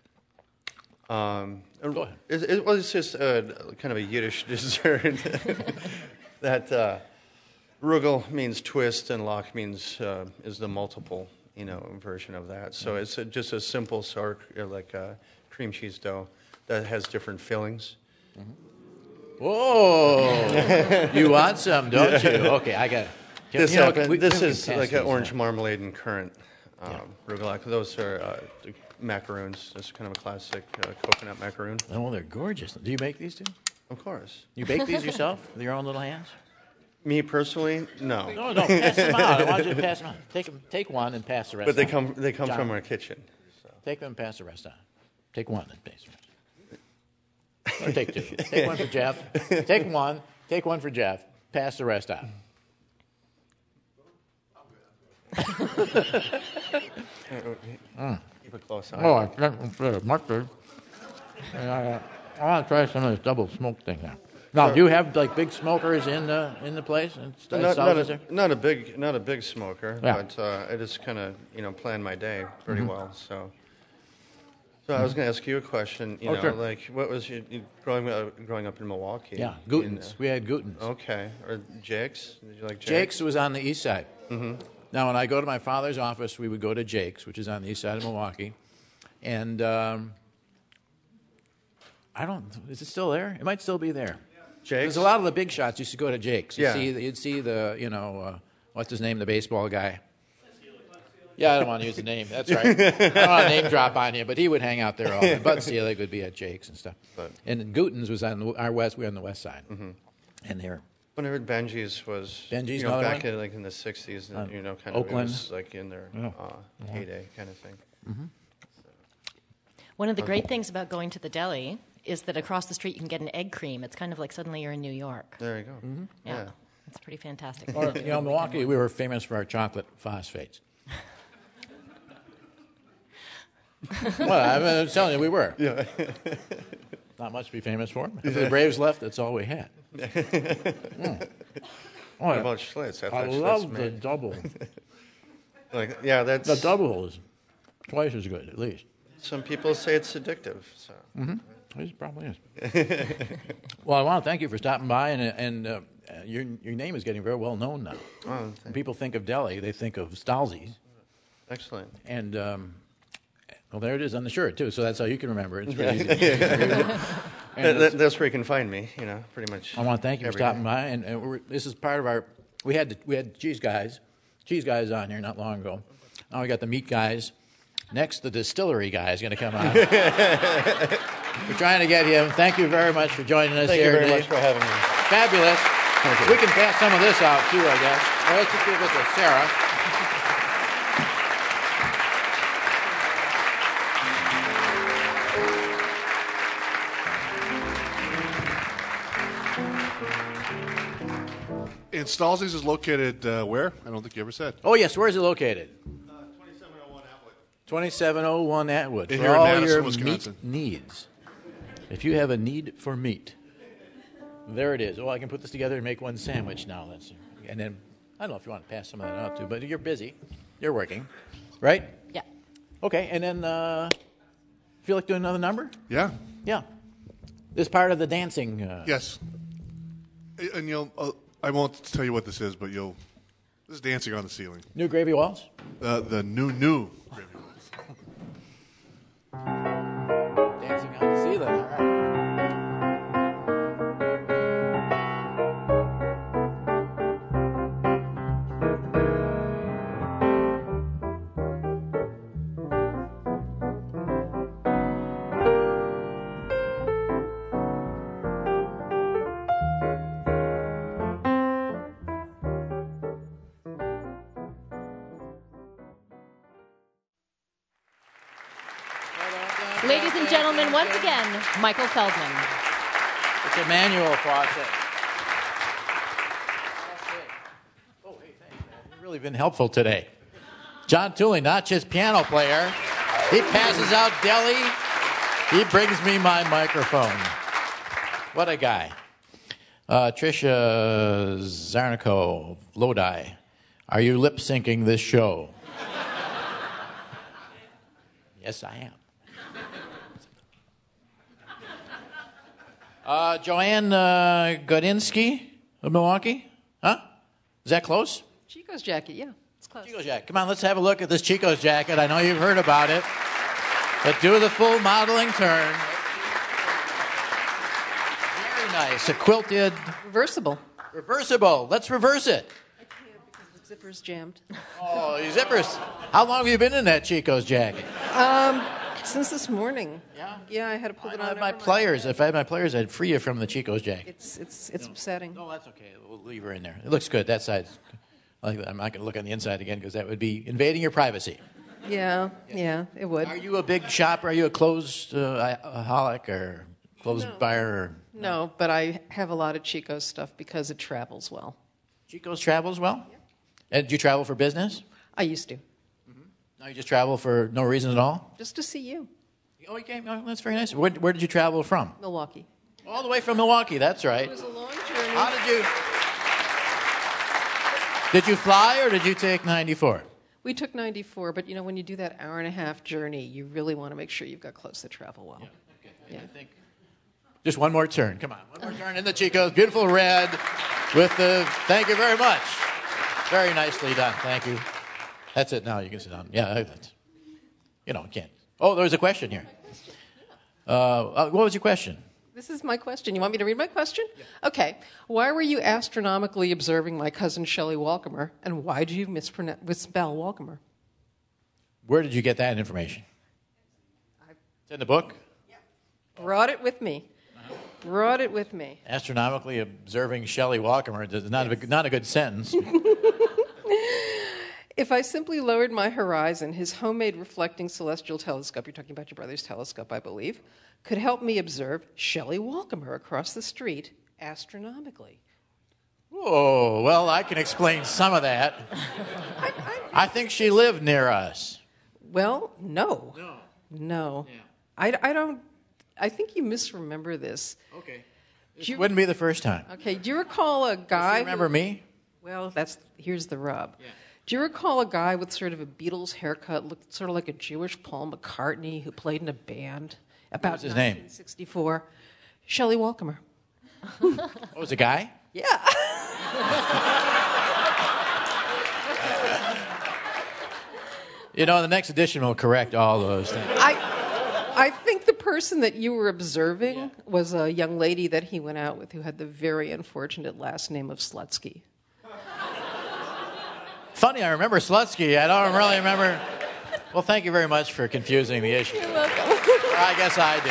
Um, Go ahead. It, it was just uh, kind of a Yiddish dessert. that uh, Rugel means twist, and Lach means uh, is the multiple, you know, version of that. So it's a, just a simple sour, uh, like uh, cream cheese dough that has different fillings. Whoa! You want some, don't you? Okay, I got it. This, You know, happened, we- this we can is pass like an these orange out. marmalade and currant um, Rugalac. Those are uh, the macaroons. This is kind of a classic uh, coconut macaroon. Oh, they're gorgeous. Do you make these too? Of course. You bake these yourself with your own little hands? Me personally, no. No, no, pass them out. I want you to pass them out. Take, them, take one and pass the rest But they on. come they come John, from our kitchen. Take them and pass the rest on. Take one and pass the rest. Or take two. Take one for Jeff. Take one. Take one for Jeff. Pass the rest out. Mm. Keep a close eye. Oh, I can't much good. I, I want to try some of this double smoke thing now. Now, Sure. do you have like big smokers in the in the place? And st- Not, South, not, is there? a, not a big not a big smoker, Yeah. but uh, I just kind of you know plan my day pretty Mhm. well. So, so I was going to ask you a question. You Oh, know, sure. like what was you, you growing up growing up in Milwaukee? Yeah, in, Gutens. uh, We had Gutens. Okay, or Jake's? Did you like Jake's? Jake's was on the east side. Mhm. Now, when I go to my father's office, we would go to Jake's, which is on the east side of Milwaukee. And um, I don't, is it still there? It might still be there. Jake's? There's a lot of the big shots used to go to Jake's. You'd, Yeah. see, you'd see the, you know, uh, what's his name, the baseball guy. Yeah, I don't want to use the name. That's right. I don't want to name drop on you, but he would hang out there all day. Bud Selig would be at Jake's and stuff. But- And Gutens was on the, our west, we were on the west side. Mhm. And they're When I heard Benji's was Benji's you know, another back one? in like in the sixties, Uh, you know, kind of Oakland. it was like in their Yeah. uh, Yeah. heyday kind of thing. Mm-hmm. One of the great things about going to the deli is that across the street you can get an egg cream. It's kind of like suddenly you're in New York. There you go. Mhm. Yeah, Yeah. it's pretty fantastic. Or, you know, Milwaukee, we were famous for our chocolate phosphates. Well, I mean, I'm telling you, we were. Yeah. Not much to be famous for. After the Braves left, that's all we had. Mm. Oh, What yeah. about Schlitz? I I thought Schlitz love the made- double. Like, yeah, that's The double is twice as good, at least. Some people say it's addictive. So. Mm-hmm. It probably is. Well, I want to thank you for stopping by, and, and uh, your your name is getting very well known now. Oh, When thank people think of deli, they think of Stalzi's. Excellent. And um, well, there it is on the shirt too. So that's how you can remember it. It's Yeah. pretty easy. And That- it's- that's where you can find me. You know, pretty much. I want to thank you for every stopping day. by, and, and we're, this is part of our. We had the, we had cheese guys, cheese guys on here not long ago. Now we got the meat guys. Next, the distillery guy is going to come on. We're trying to get him. Thank you very much for joining us Thank you here very today. much for having me. Fabulous. Thank you. We can pass some of this out too, I guess. Or let's just give it to Sarah. And Stalzi's is located uh, where? I don't think you ever said. Oh yes, where is it located? twenty-seven oh one Atwood. In For here in all Madison, your Wisconsin. meat needs. If you have a need for meat, there it is. Oh, I can put this together and make one sandwich now. That's and then I don't know if you want to pass some of that out too, but you're busy. You're working, right? Yeah. Okay, and then uh, feel like doing another number? Yeah. Yeah. This part of the dancing. Uh, Yes. And you'll. Uh, I won't tell you what this is, but you'll. This is dancing on the ceiling. New Gravy Waltz? Uh, the new new. Dancing on the ceiling. All right. Ladies and gentlemen, once again, Michael Feldman. It's a manual process. Oh, hey, thanks, man. You've really been helpful today. John Tooley, not just piano player. He passes out deli. He brings me my microphone. What a guy. Uh, Tricia Zarnico, Lodi, are you lip syncing this show? Yes, I am. Uh, Joanne uh, Godinsky of Milwaukee? Huh? Is that close? Chico's jacket, yeah. It's close. Chico's jacket. Come on, let's have a look at this Chico's jacket. I know you've heard about it. But do the full modeling turn. Very nice. A quilted. Reversible. Reversible. Let's reverse it. Zipper's jammed. Oh, your zippers. How long have you been in that Chico's jacket? Um, since this morning. Yeah. Yeah, I had to pull it I on. had my players. If I had my players, I'd free you from the Chico's jacket. It's it's it's upsetting. No, that's okay. We'll leave her in there. It looks good. That side's. I'm not going to look on the inside again because that would be invading your privacy. Yeah, yeah, it would. Are you a big shopper? Are you a clothes uh, holic or clothes No. buyer? Or... No, but I have a lot of Chico's stuff because it travels well. Chico's travels well? Yeah. And do you travel for business? I used to. Mm-hmm. Now you just travel for no reason at all? Just to see you. Oh, you came? Oh, that's very nice. Where, where did you travel from? Milwaukee. All the way from Milwaukee. That's right. It was a long journey. How did you... Did you fly or did you take ninety-four? We took ninety-four, but you know, when you do that hour and a half journey, you really want to make sure you've got clothes that travel well. Yeah. Okay. Yeah. I think just one more turn. Come on. One more turn in the Chico's. Beautiful red with the... Thank you very much. Very nicely done. Thank you. That's it now. You can sit down. Yeah. That's, you know, can't. Oh, there was a question here. Uh, uh, what was your question? This is my question. You want me to read my question? Yeah. Okay. Why were you astronomically observing my cousin Shelley Walkemer, and why did you mispronounce, misspell Walkemer? Where did you get that information? It's in the book? Yeah. Brought it with me. Uh-huh. Brought it with me. Astronomically observing Shelley Walkemer is not, yes. a, not a good sentence. If I simply lowered my horizon, his homemade reflecting celestial telescope, you're talking about your brother's telescope, I believe, could help me observe Shelley Walkemer across the street astronomically. Oh, well, I can explain some of that. I, I, I think she lived near us. Well, no. No. No. Yeah. I, I don't, I think you misremember this. Okay. This you, wouldn't be the first time. Okay, do you recall a guy... Do you remember who, me? Well, that's, here's the rub. Yeah. Do you recall a guy with sort of a Beatles haircut, looked sort of like a Jewish Paul McCartney, who played in a band about what was his nineteen sixty-four? Name? Shelley Walkemer. Oh, was a guy? Yeah. You know, the next edition will correct all those things. I, I think the person that you were observing yeah. was a young lady that he went out with who had the very unfortunate last name of Slutsky. Funny, I remember Slutsky. I don't really remember. Well, thank you very much for confusing the issue. You're welcome. I guess I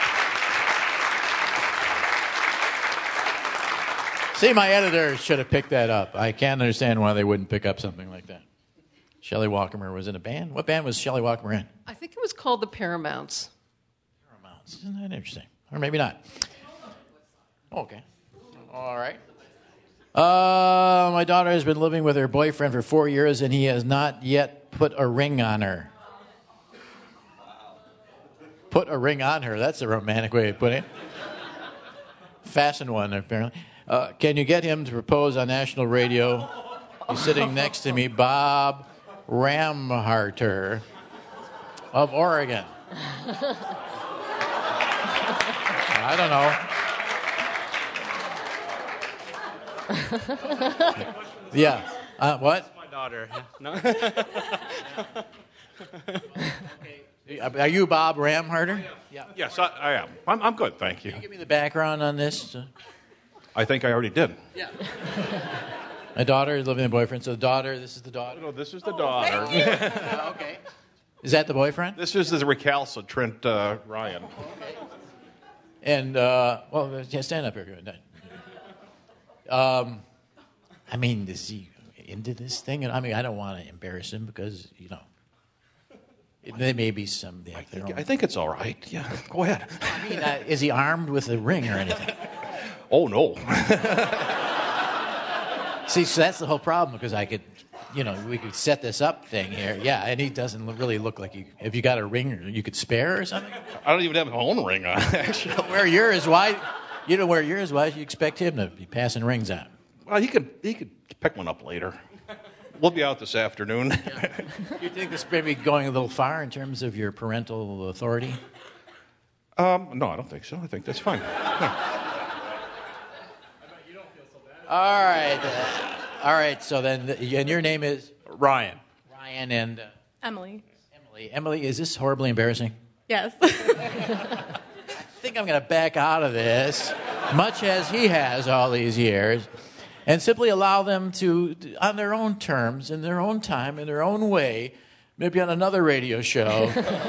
did. See, my editors should have picked that up. I can't understand why they wouldn't pick up something like that. Shelley Walkemer was in a band. What band was Shelley Walkemer in? I think it was called the Paramounts. Paramounts. Isn't that interesting? Or maybe not. Okay. All right. Uh, my daughter has been living with her boyfriend for four years, and he has not yet put a ring on her. Put a ring on her. That's a romantic way of putting it. Fasten one, apparently. Uh, can you get him to propose on national radio? He's sitting next to me, Bob Ramharter of Oregon. I don't know. Yeah. Uh, what? My daughter. No. Are you Bob Ramharter? Yeah. Yes, I, I am. I'm, I'm good, thank you. Can you give me the background on this? I think I already did. Yeah. My daughter is living with a boyfriend. So the daughter, this is the daughter. No, this is the oh, daughter. uh, okay. Is that the boyfriend? This is the recalcitrant uh, Ryan. Okay. And uh, well, yeah, stand up here. Um, I mean, is he into this thing? I mean, I don't want to embarrass him because, you know, it, there may be some... I think, I think it's all right. Yeah, go ahead. I mean, uh, is he armed with a ring or anything? Oh, no. See, so that's the whole problem because I could, you know, we could set this up thing here. Yeah, and he doesn't really look like you... Have you got a ring you could spare or something? I don't even have my own ring on, actually. Where yours? Why... You don't wear yours. Why do you expect him to be passing rings out? Well, he could he could pick one up later. We'll be out this afternoon. Yeah. Do you think this may be going a little far in terms of your parental authority? Um, no, I don't think so. I think that's fine. No. All right. Uh, all right. So then, and your name is? Ryan. Ryan and? Uh, Emily. Emily. Emily, is this horribly embarrassing? Yes. I think I'm going to back out of this, much as he has all these years. and simply allow them to, on their own terms, in their own time, in their own way, maybe on another radio show,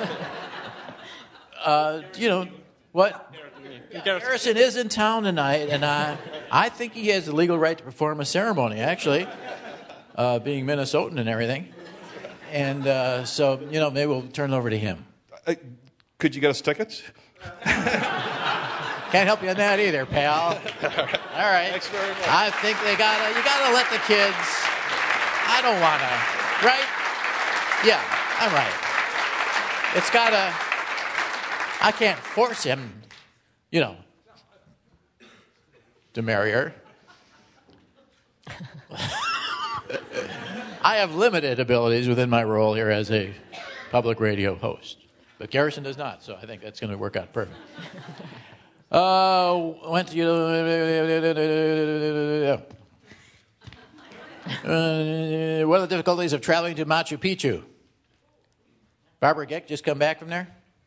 uh, you know, what? Garrison is in town tonight, and I, I think he has the legal right to perform a ceremony, actually, uh, being Minnesotan and everything. And uh, so, you know, maybe we'll turn it over to him. Uh, could you get us tickets? Can't help you on that either, pal. All right. Thanks very much. I think they gotta. You gotta let the kids. I don't wanna. Right? Yeah, I'm right. It's gotta. I can't force him. You know, to marry her. I have limited abilities within my role here as a public radio host, but Garrison does not. So I think that's going to work out perfect. Uh, went to uh, what are the difficulties of traveling to Machu Picchu? Barbara Gick just come back from there?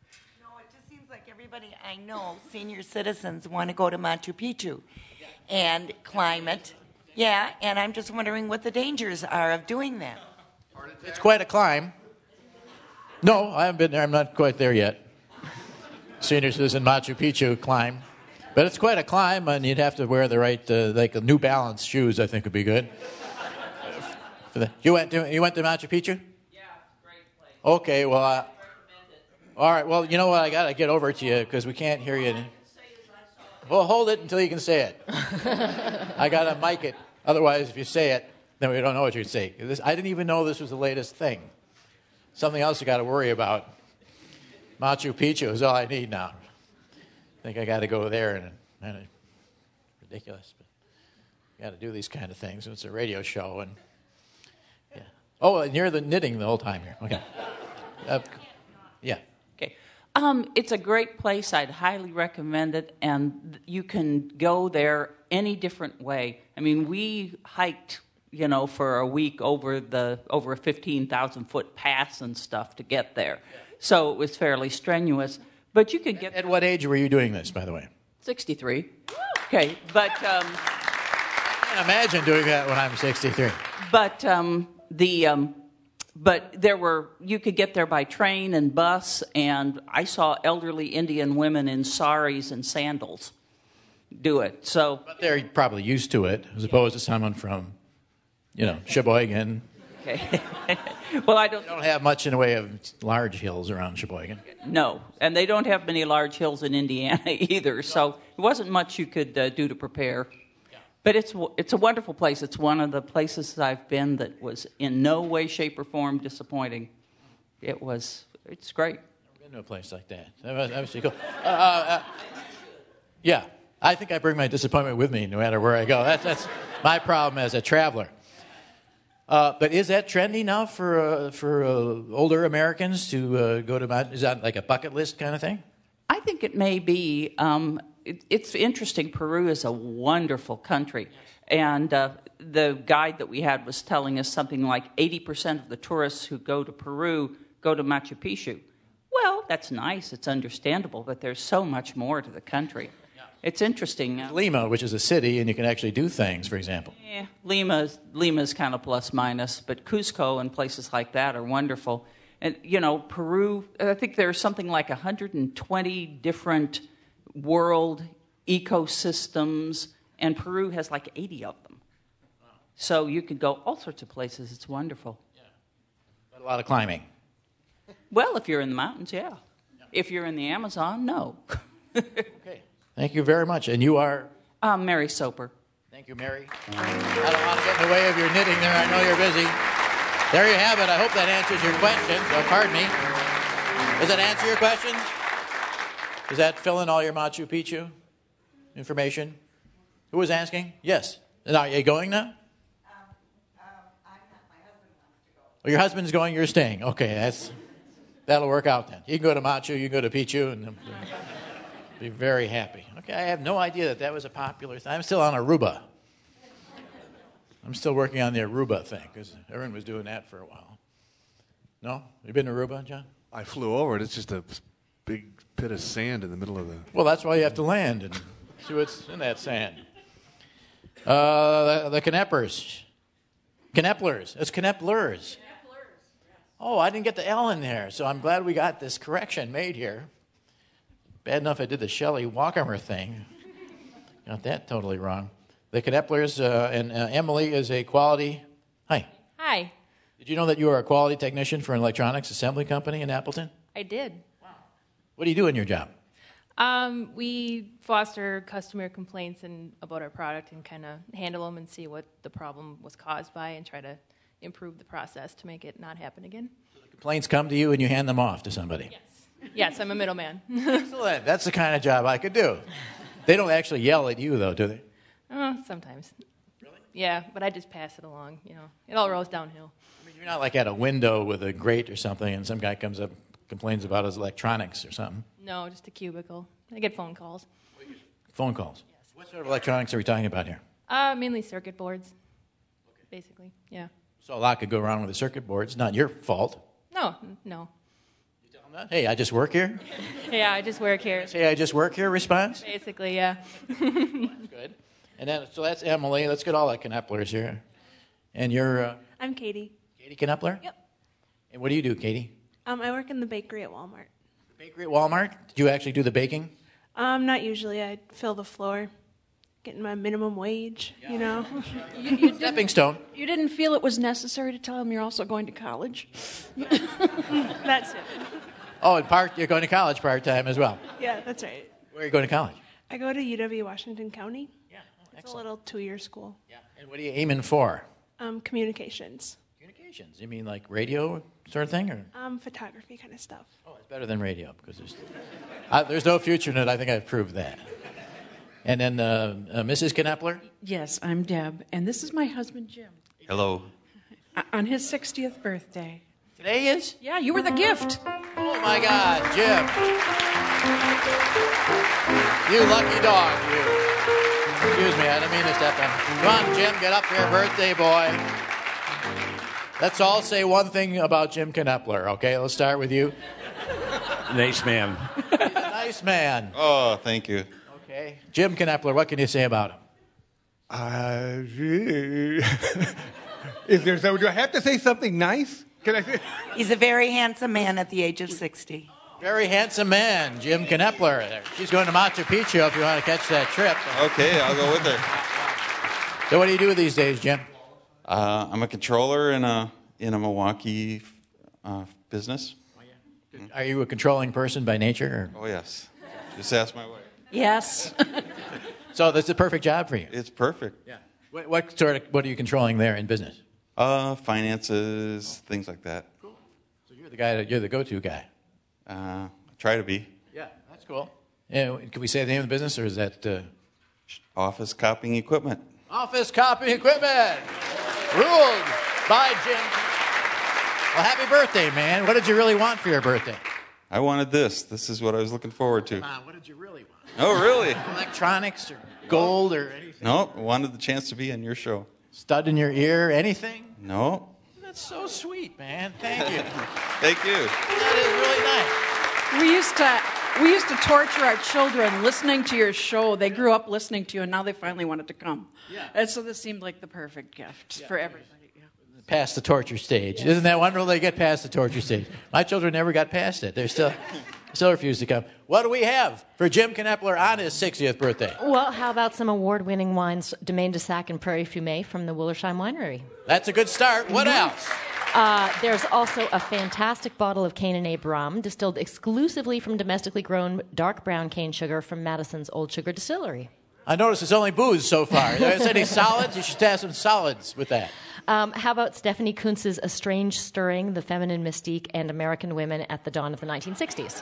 Everybody I know, senior citizens, want to go to Machu Picchu and climb it. Yeah, and I'm just wondering what the dangers are of doing that. It's quite a climb. No, I haven't been there. I'm not quite there yet. Senior citizen Machu Picchu climb. But it's quite a climb, and you'd have to wear the right, uh, like New Balance shoes, I think would be good. For the, you, went to, you went to Machu Picchu? Yeah, great place. Okay, well, uh, all right, well, you know what? I got to get over to you because we can't hear you. Well, hold it until you can say it. I got to mic it. Otherwise, if you say it, then we don't know what you say. This, I didn't even know this was the latest thing. Something else you got to worry about. Machu Picchu is all I need now. I think I got to go there, and kind of ridiculous. But you got to do these kind of things. It's a radio show, and yeah. Oh, and you're the knitting the whole time here. Okay. Uh, yeah. Okay. Um, it's a great place. I'd highly recommend it, and you can go there any different way. I mean, we hiked, you know, for a week over the over a fifteen thousand foot pass and stuff to get there, so it was fairly strenuous. But you could get. At what age were you doing this, by the way? sixty-three. Okay, but um, I can't imagine doing that when I'm sixty-three. But um, the. Um, But there were, you could get there by train and bus, and I saw elderly Indian women in saris and sandals do it. So, but they're probably used to it, as opposed to someone from, you know, Sheboygan. Okay. Well, I don't. They don't have much in the way of large hills around Sheboygan. No, and they don't have many large hills in Indiana either. So it wasn't much you could uh, do to prepare. But it's it's a wonderful place. It's one of the places I've been that was in no way, shape, or form disappointing. It was, it's great. I've been to a place like that. That was, that was cool. Uh, uh, yeah, I think I bring my disappointment with me no matter where I go. That's, that's my problem as a traveler. Uh, but is that trendy now for uh, for uh, older Americans to uh, go to Mount? Is that like a bucket list kind of thing? I think it may be. Um, it, it's interesting. Peru is a wonderful country. And uh, the guide that we had was telling us something like eighty percent of the tourists who go to Peru go to Machu Picchu. Well, that's nice. It's understandable. But there's so much more to the country. Yeah. It's interesting. Uh, Lima, which is a city, and you can actually do things, for example. Yeah, Lima's, Lima's kind of plus minus. But Cusco and places like that are wonderful. And, you know, Peru, I think there's something like one hundred twenty different world ecosystems, and Peru has like eighty of them. Wow. So you could go all sorts of places. It's wonderful. Yeah. But a lot of climbing. Well, if you're in the mountains, yeah. yeah. If you're in the Amazon, no. Okay. Thank you very much. And you are? Um, Mary Soper. Thank you, Mary. I don't want to get in the way of your knitting there. I know you're busy. There you have it. I hope that answers your question. So, pardon me. Does that answer your question? Does that fill in all your Machu Picchu information? Who was asking? Yes. Now, are you going now? Um, um, I'm not. My husband wants to go. Well, your husband's going, you're staying. Okay, that's that'll work out then. You can go to Machu, you can go to Picchu, and be very happy. Okay, I have no idea that that was a popular thing. I'm still on Aruba. I'm still working on the Aruba thing, because everyone was doing that for a while. No? You been to Aruba, John? I flew over it. It's just a big pit of sand in the middle of the... Well, that's why you have to land and see what's in that sand. Uh, the, the Kneppers. Knepplers. It's Knepplers. Oh, I didn't get the L in there, so I'm glad we got this correction made here. Bad enough I did the Shelley Walkheimer thing. Got that totally wrong. The Knepplers, uh, and uh, Emily is a quality... Hi. Hi. Did you know that you are a quality technician for an electronics assembly company in Appleton? I did. What do you do in your job? Um, we foster customer complaints and about our product and kind of handle them and see what the problem was caused by and try to improve the process to make it not happen again. Complaints come to you and you hand them off to somebody. Yes, yes, I'm a middleman. Excellent. That's the kind of job I could do. They don't actually yell at you, though, do they? Oh, sometimes. Really? Yeah, but I just pass it along. You know, it all rolls downhill. I mean, you're not like at a window with a grate or something, and some guy comes up, complains about his electronics or something. No, just a cubicle. I get phone calls. Phone calls. Yes. What sort of electronics are we talking about here? Uh, mainly circuit boards. Okay. Basically, yeah. So a lot could go wrong with the circuit boards. Not your fault. No, no. You tell them that? Hey, I just work here? Yeah, I just work here. Hey, I just work here response? Basically, yeah. That's good. And then, so that's Emily. Let's get all the Knepplers here. And you're... Uh, I'm Katie. Katie Kneppler? Yep. And what do you do, Katie? Um, I work in the bakery at Walmart. The bakery at Walmart? Did you actually do the baking? Um, not usually. I fill the floor, getting my minimum wage, yeah. you know. You, you Stepping stone. You didn't feel it was necessary to tell him you're also going to college? That's it. Oh, and part you're going to college part-time as well? Yeah, that's right. Where are you going to college? I go to U W-Washington County. Yeah, oh, it's a little two-year school. Yeah. And what are you aiming for? Um, communications. Communications? You mean like radio sort of thing? Or? Um, photography kind of stuff. Oh, it's better than radio because there's, uh, there's no future in it. I think I've proved that. And then uh, uh, Missus Kneppler? Yes, I'm Deb, and this is my husband, Jim. Hello. Uh, on his sixtieth birthday. Today is? Yeah, you were the gift. Oh, my God, Jim. You lucky dog, you. Excuse me, I didn't mean to step on. Come on, Jim, get up here, birthday boy. Let's all say one thing about Jim Kneppler, okay? Let's start with you. Nice man. He's a nice man. Oh, thank you. Okay. Jim Kneppler, what can you say about him? Uh, is there so? Do I have to say something nice? Can I say? He's a very handsome man at the age of sixty. Very handsome man, Jim Kneppler. She's going to Machu Picchu if you want to catch that trip. Okay, I'll go with her. So what do you do these days, Jim? Uh, I'm a controller in a in a Milwaukee uh, business. Oh, yeah. Are you a controlling person by nature? Or? Oh, yes. Just ask my wife. Yes. So that's the perfect job for you. It's perfect. Yeah. What, what sort of what are you controlling there in business? Uh, finances, things like that. Cool. So you're the guy. That, you're the go-to guy. Uh, try to be. Yeah, that's cool. Yeah, can we say the name of the business, or is that uh... Office Copying Equipment? Office Copying Equipment, ruled by Jim. Well, happy birthday, man! What did you really want for your birthday? I wanted this. This is what I was looking forward to. Come on, what did you really want? Oh, really? Electronics or gold or anything? No, wanted the chance to be on your show. Stud in your ear, anything? No. That's so sweet, man. Thank you. Thank you. That is really nice. We used to we used to torture our children listening to your show. They grew up listening to you, and now they finally wanted to come. Yeah. And so this seemed like the perfect gift yeah. for everybody. Yeah. Past the torture stage. Yes. Isn't that wonderful? They get past the torture stage. My children never got past it. They're still still refuse to come. What do we have for Jim Kneppler on his sixtieth birthday? Well, how about some award-winning wines, Domaine de Sac and Prairie Fumé from the Willersheim Winery? That's a good start. What mm-hmm. else? Uh, there's also a fantastic bottle of Cane and Abe rum, distilled exclusively from domestically grown dark brown cane sugar from Madison's Old Sugar Distillery. I notice it's only booze so far. There's any solids? You should have some solids with that. Um, how about Stephanie Kuntz's A Strange Stirring, The Feminine Mystique, and American Women at the Dawn of the nineteen sixties.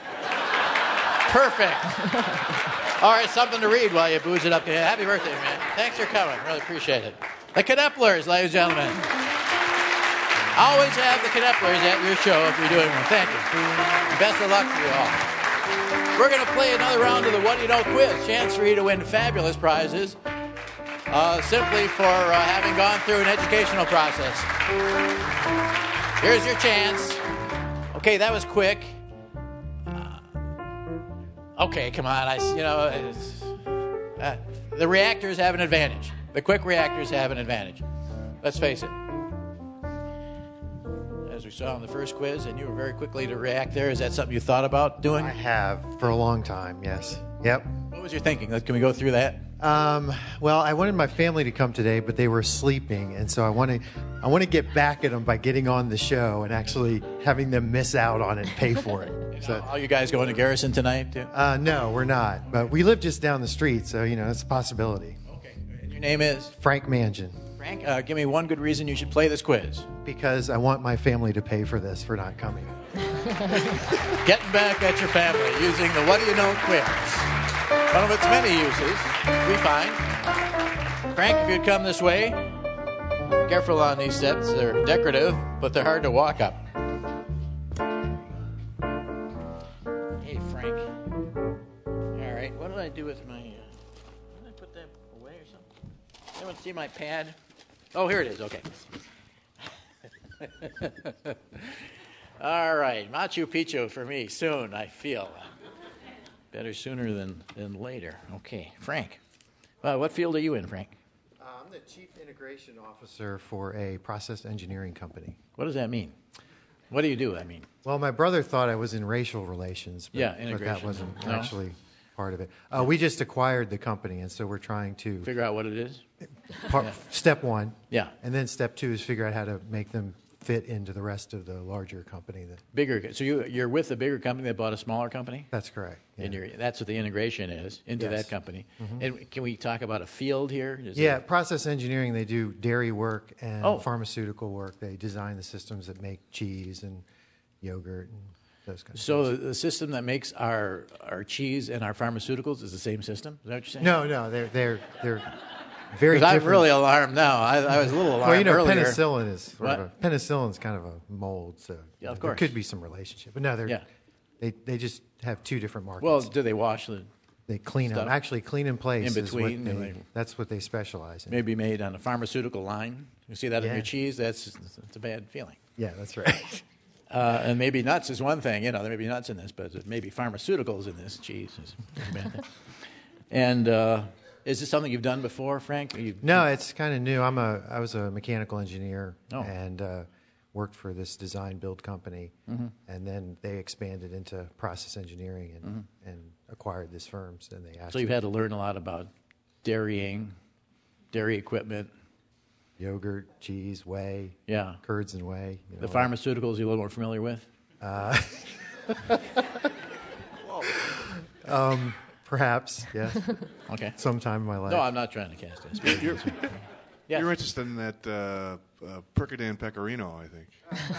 Perfect. All right, something to read while you booze it up. Happy birthday, man. Thanks for coming. Really appreciate it. The Knepplers, ladies and gentlemen. Always have the Knepplers at your show if you're doing one. Thank you. Best of luck to you all. We're going to play another round of the What Do You Know quiz. Chance for you to win fabulous prizes uh, simply for uh, having gone through an educational process. Here's your chance. Okay, that was quick. Uh, okay, come on. I, you know, it's, uh, the reactors have an advantage. The quick reactors have an advantage. Let's face it. As we saw in the first quiz, and you were very quickly to react there. Is that something you thought about doing? I have for a long time, yes. Yep. What was your thinking? Can we go through that? Um, well, I wanted my family to come today, but they were sleeping, and so I want to, I want to get back at them by getting on the show and actually having them miss out on it and pay for it. So, are you guys going to Garrison tonight, too? Uh, no, we're not, but we live just down the street, so you know it's a possibility. Okay. And your name is Frank Mangin. Frank, uh, give me one good reason you should play this quiz. Because I want my family to pay for this for not coming. Getting back at your family using the What Do You Know quiz. One of its many uses, we find. Frank, if you'd come this way, careful on these steps. They're decorative, but they're hard to walk up. Hey, Frank. All right, what did I do with my... Uh, did I put that away or something? Anyone see my pad? Oh, here it is. Okay. All right, Machu Picchu for me soon, I feel. Better sooner than, than later. Okay, Frank. Well, what field are you in, Frank? Uh, I'm the Chief Integration Officer for a process engineering company. What does that mean? What do you do, I mean? Well, my brother thought I was in racial relations, but, yeah, but integration. that wasn't No? actually part of it. Uh, we just acquired the company, and so we're trying to... Figure out what it is? Part, Yeah. Step one. Yeah. And then step two is figure out how to make them fit into the rest of the larger company. That Bigger. So you, you're with a bigger company that bought a smaller company? That's correct. And you're, that's what the integration is, into Yes. that company. Mhm. And can we talk about a field here? Is Yeah, it- process engineering, they do dairy work and Oh. pharmaceutical work. They design the systems that make cheese and yogurt and those kinds of So the, the system that makes our, our cheese and our pharmaceuticals is the same system? Is that what you're saying? No, no, they're, they're, they're very 'Cause different. I'm really alarmed now. I, I was a little alarmed Well, you know, earlier. penicillin is sort What? of a, penicillin's kind of a mold, so Yeah, of there course. could be some relationship. But no, they're Yeah. they they just have two different markets. Well, do they wash the They clean stuff them. Actually, clean in place in is what between? they- and they- that's what they specialize in. Maybe made on a pharmaceutical line. You see that in Yeah. your cheese? That's, that's a bad feeling. Yeah, that's right. Uh, and maybe nuts is one thing. You know, there may be nuts in this, but maybe pharmaceuticals in this cheese is a bad thing. And uh, is this something you've done before, Frank? You, No, it's kind of new. I'm a I was a mechanical engineer Oh. and uh, worked for this design build company, Mhm. and then they expanded into process engineering and, Mhm. and acquired this firm. So then they asked So you've me- had to learn a lot about dairying, dairy equipment. yogurt, cheese, whey, Yeah. curds and whey. You The know, pharmaceuticals you're a little more familiar with? Uh, um, perhaps, yes. Okay. Sometime in my life. No, I'm not trying to cast You're, you're, aspersions. Yes. you're interested in that uh, uh, Percodan Pecorino, I think.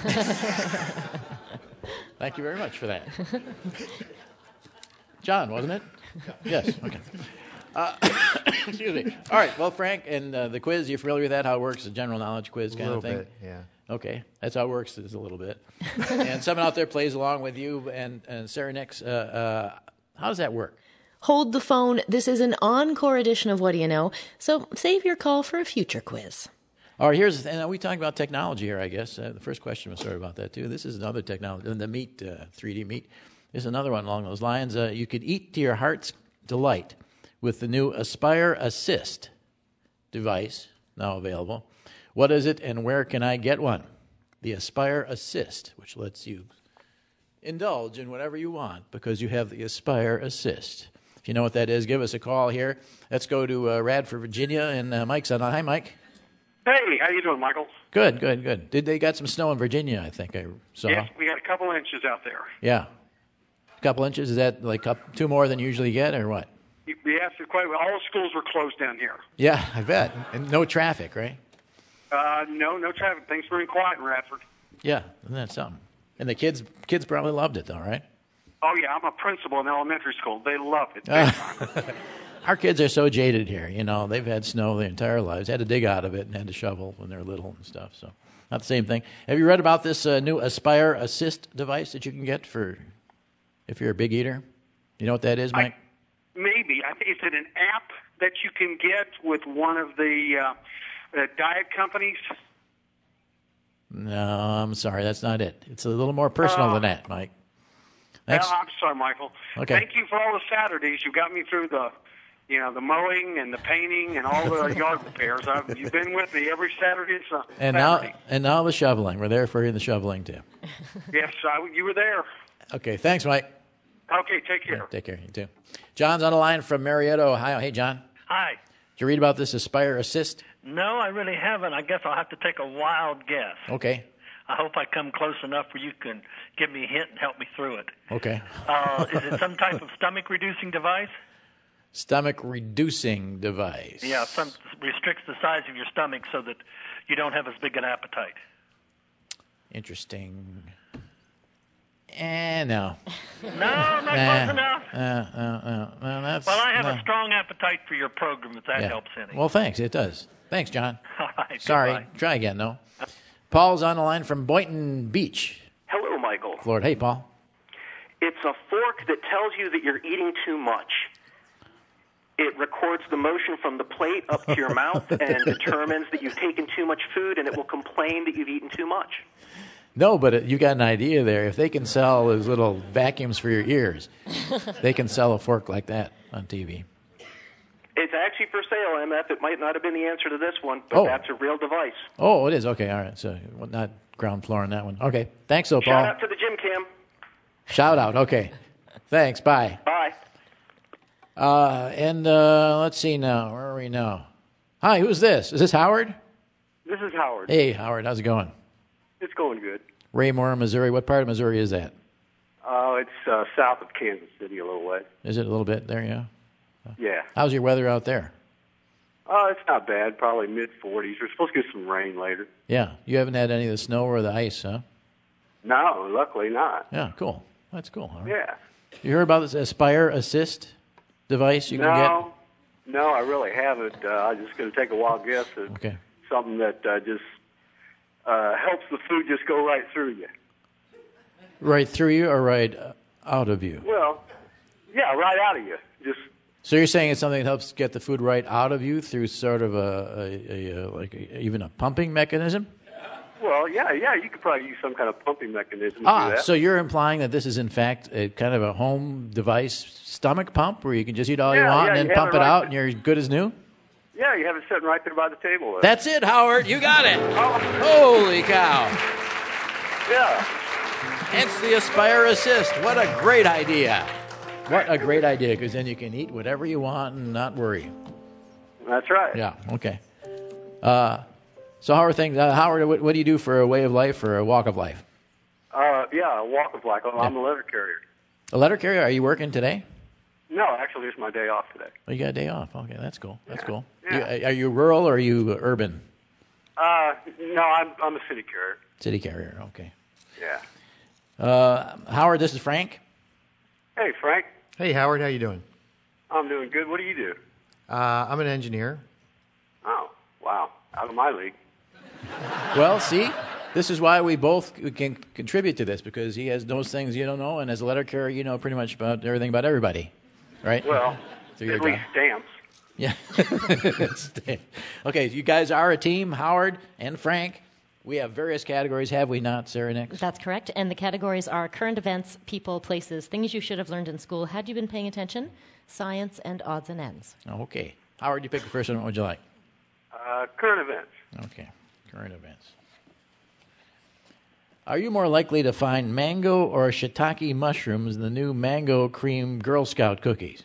Thank you very much for that. John, wasn't it? Yes. Okay. Uh, excuse me. All right. Well, Frank, and uh, the quiz, you familiar with that? How it works? A general knowledge quiz A kind little of thing? bit, yeah. Okay. That's how it works, is a little bit. And someone out there plays along with you and, and Sarah Nix. Uh, uh, how does that work? Hold the phone. This is an encore edition of What Do You Know? So save your call for a future quiz. All right, here's the thing. We talking about technology here, I guess. Uh, the first question was sort of about that, too. This is another technology, the meat, uh, three D meat. This is another one along those lines. Uh, you could eat to your heart's delight with the new Aspire Assist device, now available. What is it, and where can I get one? The Aspire Assist, which lets you indulge in whatever you want because you have the Aspire Assist. If you know what that is, give us a call here. Let's go to uh, Radford, Virginia, and uh, Mike's on. Hi, Mike. Hey, how you doing, Michael? Good, good, good. Did they got some snow in Virginia? I think I saw. Yes, we got a couple inches out there. Yeah, a couple inches. Is that like up, two more than you usually get, or what? Yes, it's quite. All the schools were closed down here. Yeah, I bet. And no traffic, right? Uh, no, no traffic. Things were quiet in Radford. Yeah, isn't that something? And the kids, kids probably loved it, though, right? Oh yeah, I'm a principal in elementary school. They love it. Big time. Our kids are so jaded here. You know, they've had snow their entire lives. Had to dig out of it and had to shovel when they were little and stuff. So, not the same thing. Have you read about this uh, new Aspire Assist device that you can get for if you're a big eater? You know what that is, Mike? I, maybe. I think is it an app that you can get with one of the uh, uh, diet companies? No, I'm sorry, that's not it. It's a little more personal Uh, than that, Mike. Thanks. No, I'm sorry, Michael. Okay. Thank you for all the Saturdays. You got me through the you know, the mowing and the painting and all the yard repairs. I've, you've been with me every Saturday and Sunday. And now, and now the shoveling. We're there for you in the shoveling too. Yes, I, you were there. Okay, thanks, Mike. Okay, take care. Yeah, take care. You too. John's on the line from Marietta, Ohio. Hey, John. Hi. Did you read about this Aspire Assist? No, I really haven't. I guess I'll have to take a wild guess. Okay. I hope I come close enough where you can give me a hint and help me through it. Okay. Uh, is it some type of stomach-reducing device? Stomach reducing device. Yeah, some restricts the size of your stomach so that you don't have as big an appetite. Interesting. And no. No, not Nah. close enough. Uh, uh, uh, no, that's, Well, I have no. a strong appetite for your program, if that Yeah. helps any. Well, thanks. It does. Thanks, John. All right, Sorry. goodbye. Try again, no. Paul's on the line from Boynton Beach, Hello, Michael. Florida. Hey, Paul. It's a fork that tells you that you're eating too much. It records the motion from the plate up to your mouth and determines that you've taken too much food, and it will complain that you've eaten too much. No, but it, you got an idea there. If they can sell those little vacuums for your ears, they can sell a fork like that on T V. It's actually for sale, M F. It might not have been the answer to this one, but Oh. that's a real device. Oh, it is? Okay, all right. So well, not ground floor on that one. Okay. Thanks, though, Paul. Shout out to the gym cam. Shout out. Okay. Thanks. Bye. Bye. Uh, and uh, let's see now. Where are we now? Hi, who's this? Is this Howard? This is Howard. Hey, Howard. How's it going? It's going good. Raymore, Missouri. What part of Missouri is that? Uh, it's uh, south of Kansas City a little way. Is it a little bit there, yeah? Yeah. How's your weather out there? Uh, it's not bad. Probably mid forties. We're supposed to get some rain later. Yeah. You haven't had any of the snow or the ice, huh? No, luckily not. Yeah, cool. That's cool. Howard. Yeah. You heard about this Aspire Assist device you can No, no, I really haven't. Uh, I'm just going to take a wild guess at Okay. something that uh, just uh, helps the food just go right through you. get? Right through you or right uh, out of you? Well, yeah, right out of you. Just So you're saying it's something that helps get the food right out of you through sort of a, a, a, a like a, even a pumping mechanism? well, yeah, yeah. You could probably use some kind of pumping mechanism to do Ah, that. so you're implying that this is in fact a kind of a home device stomach pump where you can just eat all you Yeah, want yeah, and you then have pump it it right out there. and you're good as new? Yeah, you have it sitting right there by the table. There. That's it, Howard. You got it. Oh. Holy cow. Yeah. Hence the Aspire Assist. What a great idea. What a great idea, because then you can eat whatever you want and not worry. That's right. Yeah, okay. Uh, so how are things? Uh, Howard, what, what do you do for a way of life or a walk of life? Uh, yeah, a walk of life. I'm a letter carrier. A letter carrier? Are you working today? No, actually, it's my day off today. Oh, you got a day off. Okay, that's cool. That's cool. Yeah. You, are you rural or are you urban? Uh, no, I'm I'm a city carrier. City carrier, okay. Yeah. Uh, Howard, this is Frank. Hey, Frank. Hey, Howard, how you doing? I'm doing good. What do you do? Uh, I'm an engineer. Oh, wow. Out of my league. Well, see, this is why we both can contribute to this, because he has those things you don't know, and as a letter carrier, you know pretty much about everything about everybody, right? Well, Through your at least job. stamps. Yeah. Okay, you guys are a team, Howard and Frank. We have various categories, have we not, Sarah Nix? That's correct. And the categories are current events, people, places, things you should have learned in school had you been paying attention, science, and odds and ends. Okay. Howard, you pick the first one. What would you like? Uh, current events. Okay, current events. Are you more likely to find mango or shiitake mushrooms in the new mango cream Girl Scout cookies?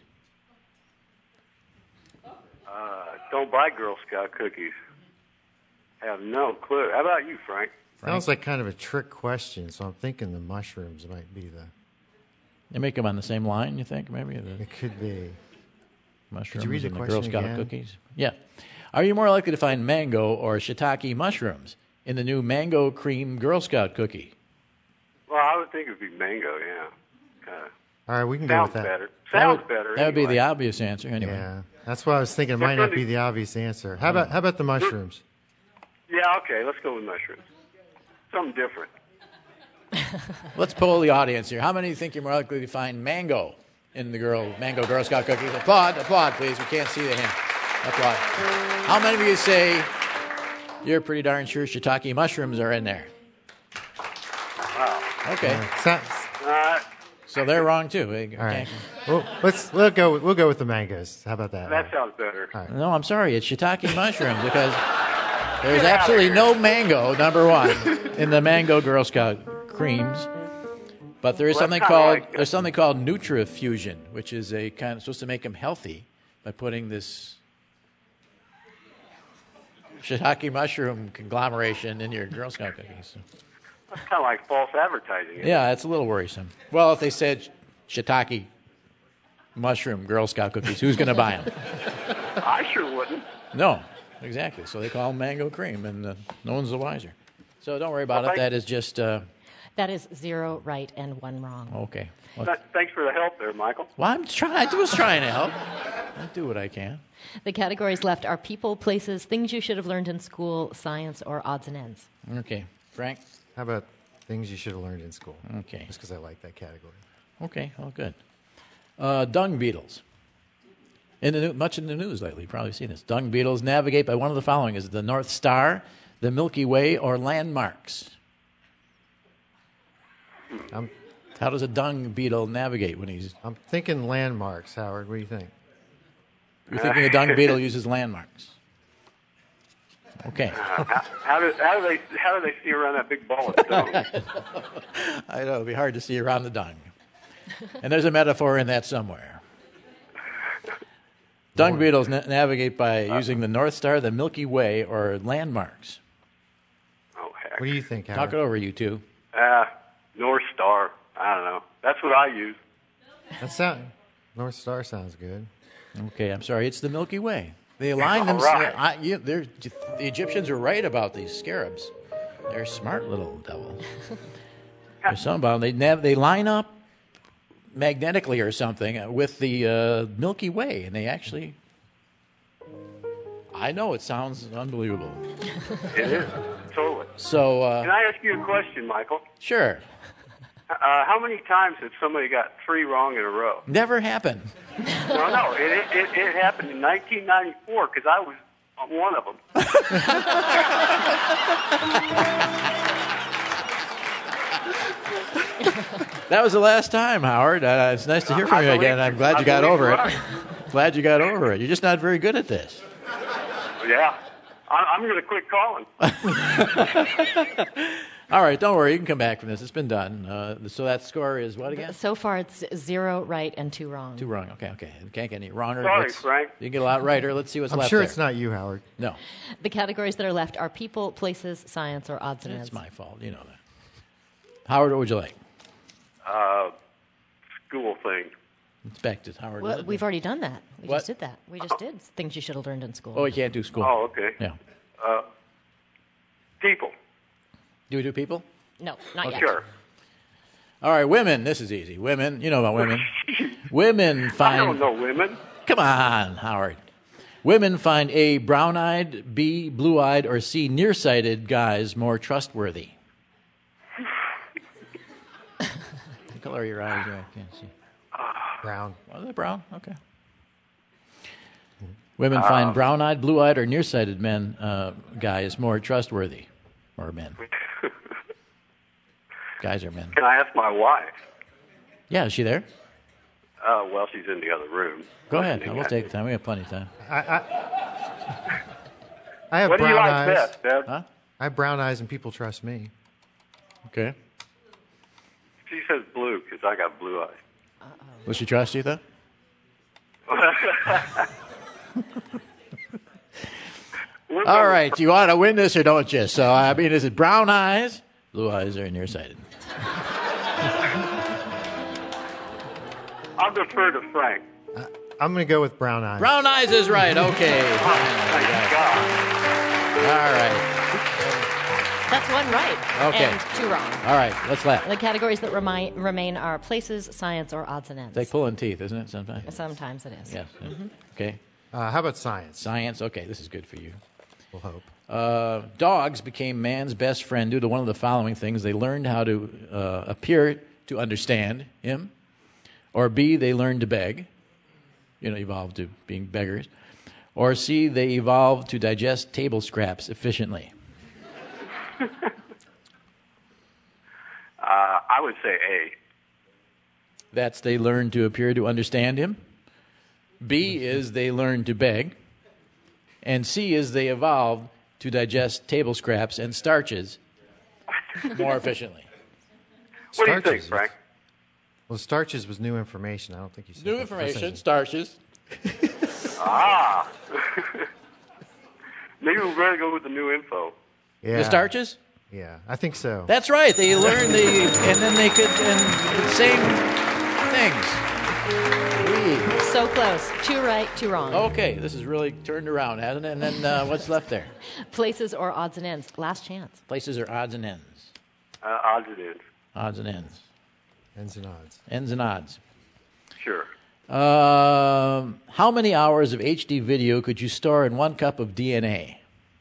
Uh, don't buy Girl Scout cookies. Have no clue. How about you, Frank? Sounds like kind of a trick question, so I'm thinking the mushrooms might be the. They make them on the same line, you think, maybe? The It could be. mushrooms Could you read the and the question Girl Scout again? cookies? Yeah. Are you more likely to find mango or shiitake mushrooms in the new mango cream Girl Scout cookie? Well, I would think it would be mango, yeah. Kind of All right, we can go sounds with that. better. That Sounds would, better. That would be anyway. the obvious answer, anyway. Yeah, that's what I was thinking. It might not be the obvious answer. How about how about the mushrooms? Yeah, okay, let's go with mushrooms. Something different. Let's poll the audience here. How many do you think you're more likely to find mango in the girl mango Girl Scout cookies? Applaud, applaud, please. We can't see the hand. Applaud. How many of you say you're pretty darn sure shiitake mushrooms are in there? Wow. Okay. Uh, So they're wrong too. All right. Well, let's we'll go. We'll go with the mangoes. How about that? That sounds better. No, I'm sorry. It's shiitake mushroom because there's Get out of absolutely here. no mango, number one, in the mango Girl Scout creams. But there is Well, something that's kinda called like- there's something called NutriFusion, which is a kind of supposed to make them healthy by putting this shiitake mushroom conglomeration in your Girl Scout cookies. That's kind of like false advertising. isn't it? Yeah, it's a little worrisome. Well, if they said shiitake mushroom Girl Scout cookies, who's going to buy them? I sure wouldn't. No, exactly. So they call them mango cream, and uh, no one's the wiser. So don't worry about Well, it. thank- That is just uh, That is zero right and one wrong. okay. Well, Th- Thanks for the help there, Michael. well, I'm trying. I was trying to help. I do what I can. The categories left are people, places, things you should have learned in school, science, or odds and ends. Okay, Frank. How about things you should have learned in school? Okay. Just because I like that category. Okay, well, good. Uh, dung beetles. In the new, much in the news lately, you've probably seen this. Dung beetles navigate by one of the following: is it the North Star, the Milky Way, or landmarks? I'm, How does a dung beetle navigate when he's? I'm thinking landmarks, Howard. What do you think? You're thinking a dung beetle uses landmarks. Okay. Uh, how, how, do, how do they how do they see around that big ball of stone? I know it'd be hard to see around the dung, and there's a metaphor in that somewhere. Dung beetles na- navigate by using the North Star, the Milky Way, or landmarks. Oh heck. What do you think, Talk Howard? it over, you two. Uh, North Star. I don't know. That's what I use. That sound, North Star sounds good. Okay, I'm sorry. It's the Milky Way. They align All them. right. I, you, they're, the Egyptians were right about these scarabs. They're smart little devils. There's something about them. They, nav- they line up magnetically or something with the uh, Milky Way, and they actually. I know it sounds unbelievable. It is totally. So, uh, Can I ask you a question, Michael? sure, Uh, how many times has somebody got three wrong in a row? never happened. No, no, it it, it, it happened in nineteen ninety-four because I was one of them. That was the last time, Howard. Uh, it's nice to hear from I you believe again. you. I'm glad I you got believe over you're it. right. Glad you got over it. You're just not very good at this. Yeah, I, I'm going to quit calling. All right, don't worry. You can come back from this. It's been done. Uh, so that score is what again? So far, it's zero right and two wrong. Two wrong. Okay, okay. You can't get any wronger. Sorry, Let's- Frank. You can get a lot righter. Let's see what's I'm left sure there. it's not you, Howard. No, The categories that are left are people, places, science, or odds and ends. it's my fault. You know that. Howard, what would you like? Uh, school thing. It's back to Howard. Well, we've already done that. We What? just did that. We just did things you should have learned in school. Oh, we can't do school. Oh, okay. Yeah. Uh, people. Do we do people? No, not yet. Sure. All right, women. This is easy. Women. You know about women. Women I find. don't know women. Come on, Howard. Women find A, brown-eyed, B, blue-eyed, or C, nearsighted guys more trustworthy. The color of your eyes, I can't see. Brown. Oh, they're brown? Okay. Women Uh, find brown-eyed, blue-eyed, or nearsighted men, uh, guys more trustworthy, or men. Guys or men. Can I ask my wife? Yeah, is she there? Uh, well, she's in the other room. Go ahead. listening. We'll take time. We have plenty of time. I, I, I have What do brown you like eyes. best, Deb? Huh? I have brown eyes, and people trust me. Okay. She says blue because I got blue eyes. Will she trust you, though? We're All going- right. Do you want to win this or don't you? So, I mean, is it brown eyes? Blue eyes are nearsighted. I'll defer to Frank. I'm going to go with brown eyes. Brown eyes is right. Okay. Thank God. All right. That's one right Okay. and two wrong. All right. Let's laugh. The categories that remi- remain are places, science, or odds and ends. It's like pulling teeth, isn't it, sometimes? Sometimes it is. Yes. Mhm. Okay. Uh, how about science? Science. Okay, this is good for you. We'll hope. Uh, dogs became man's best friend due to one of the following things. They learned how to uh, appear to understand him, or B, they learned to beg, you know, evolved to being beggars, or C, they evolved to digest table scraps efficiently. Uh, I would say A. That's they learn to appear to understand him. B is they learn to beg. And C is they evolved to digest table scraps and starches more efficiently. What do you think, Starches. Frank? Well, starches was new information. I don't think you said New that. information, starches. Ah. Maybe we better go with the new info. Yeah. The starches? Yeah, I think so. That's right. They learn the, and then they could, and same things. We. So close. Two right, two wrong. Okay, this is really turned around, hasn't it? And then uh, what's left there? Places or odds and ends. Last chance. Places are odds and ends. Uh, odds and ends. Odds and ends. Ends and odds. Ends and odds. Sure. Um, how many hours of H D video could you store in one cup of D N A?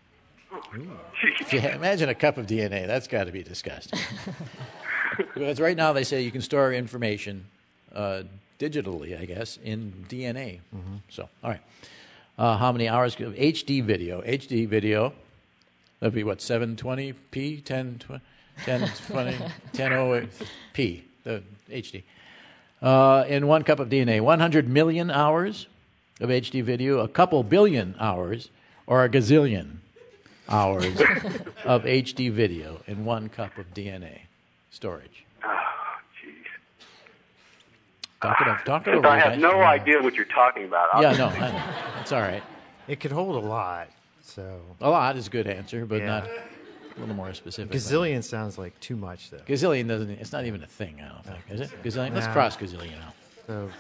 If you ha- imagine a cup of D N A. That's got to be disgusting. Because right now they say you can store information uh, digitally, I guess, in D N A. Mm-hmm. So, all right. Uh, how many hours of H D video? H D video, that'd be what, seven twenty p, ten twenty, ten twenty, ten oh eight p, the H D. Uh, in one cup of D N A, one hundred million hours of H D video, a couple billion hours, or a gazillion hours of H D video in one cup of D N A storage. Oh, jeez. Talk it up. Talk it Since over. I have guys. no idea what you're talking about. I'll Yeah, no, I know. It's all right. It could hold a lot, so. A lot is a good answer, but Yeah. not a little more specific. Gazillion sounds like too much, though. Gazillion doesn't. It's not even a thing. I don't think. Is it? Gazillion. Let's No. cross gazillion out. So,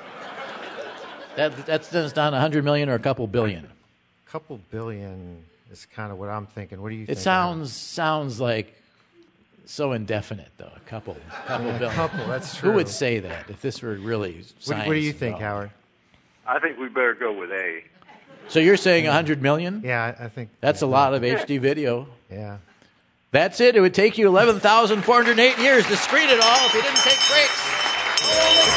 That that's that's down a hundred million or a couple billion. a couple billion is kind of what I'm thinking. What do you It think? sounds sounds like so indefinite, though. A couple, couple Yeah, a billion. couple, that's Who would true. say that if this were really What, science? what do you think, involved? Howard? I think we better go with A. So you're saying a hundred million? Yeah, I, I think That's a lot of H D video. Yeah. That's it. It would take you eleven thousand four hundred eight years to screen it all if you didn't take breaks. Holy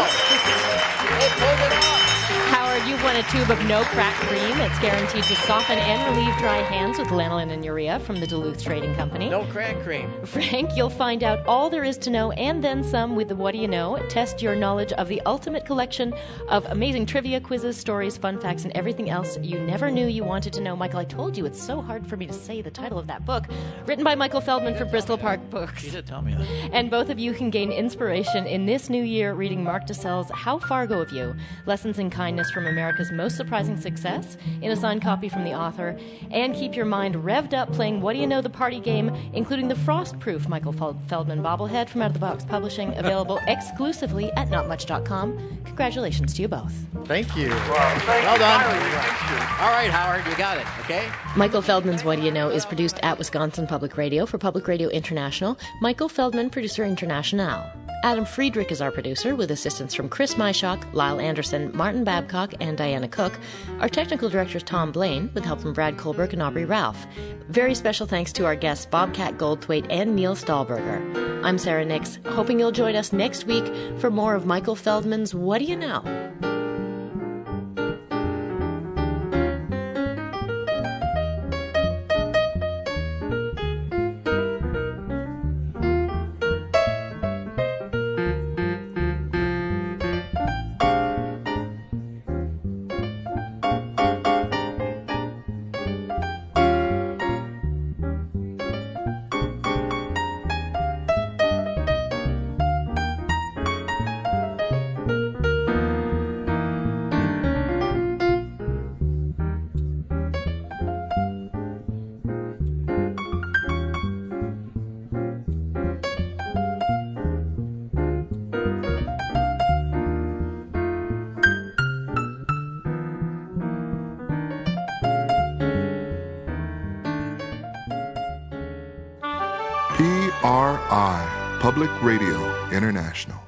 cow! They pulled it off. Howard, you've won a tube of no crack cream. It's guaranteed to soften and relieve dry hands with lanolin and urea from the Duluth Trading Company. No crack cream. Frank, you'll find out all there is to know and then some with the What Do You Know? Test your knowledge of the ultimate collection of amazing trivia, quizzes, stories, fun facts, and everything else you never knew you wanted to know. Michael, I told you it's so hard for me to say the title of that book. Written by Michael Feldman for Bristol Park Books. You did tell me that. And both of you can gain inspiration in this new year reading Mark DeSelle's How Fargo of You? Lessons in Kindness from America's Most Surprising Success in a signed copy from the author. And keep your mind revved up playing What Do You Know? The party game, including the Frost-Proof Michael Feldman bobblehead from Out of the Box Publishing, available exclusively at not much dot com. Congratulations to you both. Thank you. Well, thank Well you done. kindly. All right, Howard, you got it. Okay. Michael Feldman's What Do You Know? is produced at Wisconsin Public Radio for Public Radio International. Michael Feldman, producer international. Adam Friedrich is our producer, with assistance from Chris Myshock, Lyle Anderson, Martin Babcock, and Diana Cook. Our technical director is Tom Blaine, with help from Brad Kohlberg and Aubrey Ralph. Very special thanks to our guests Bobcat Goldthwait and Neil Stahlberger. I'm Sarah Nix, hoping you'll join us next week for more of Michael Feldman's What Do You Know? P R I, Public Radio International.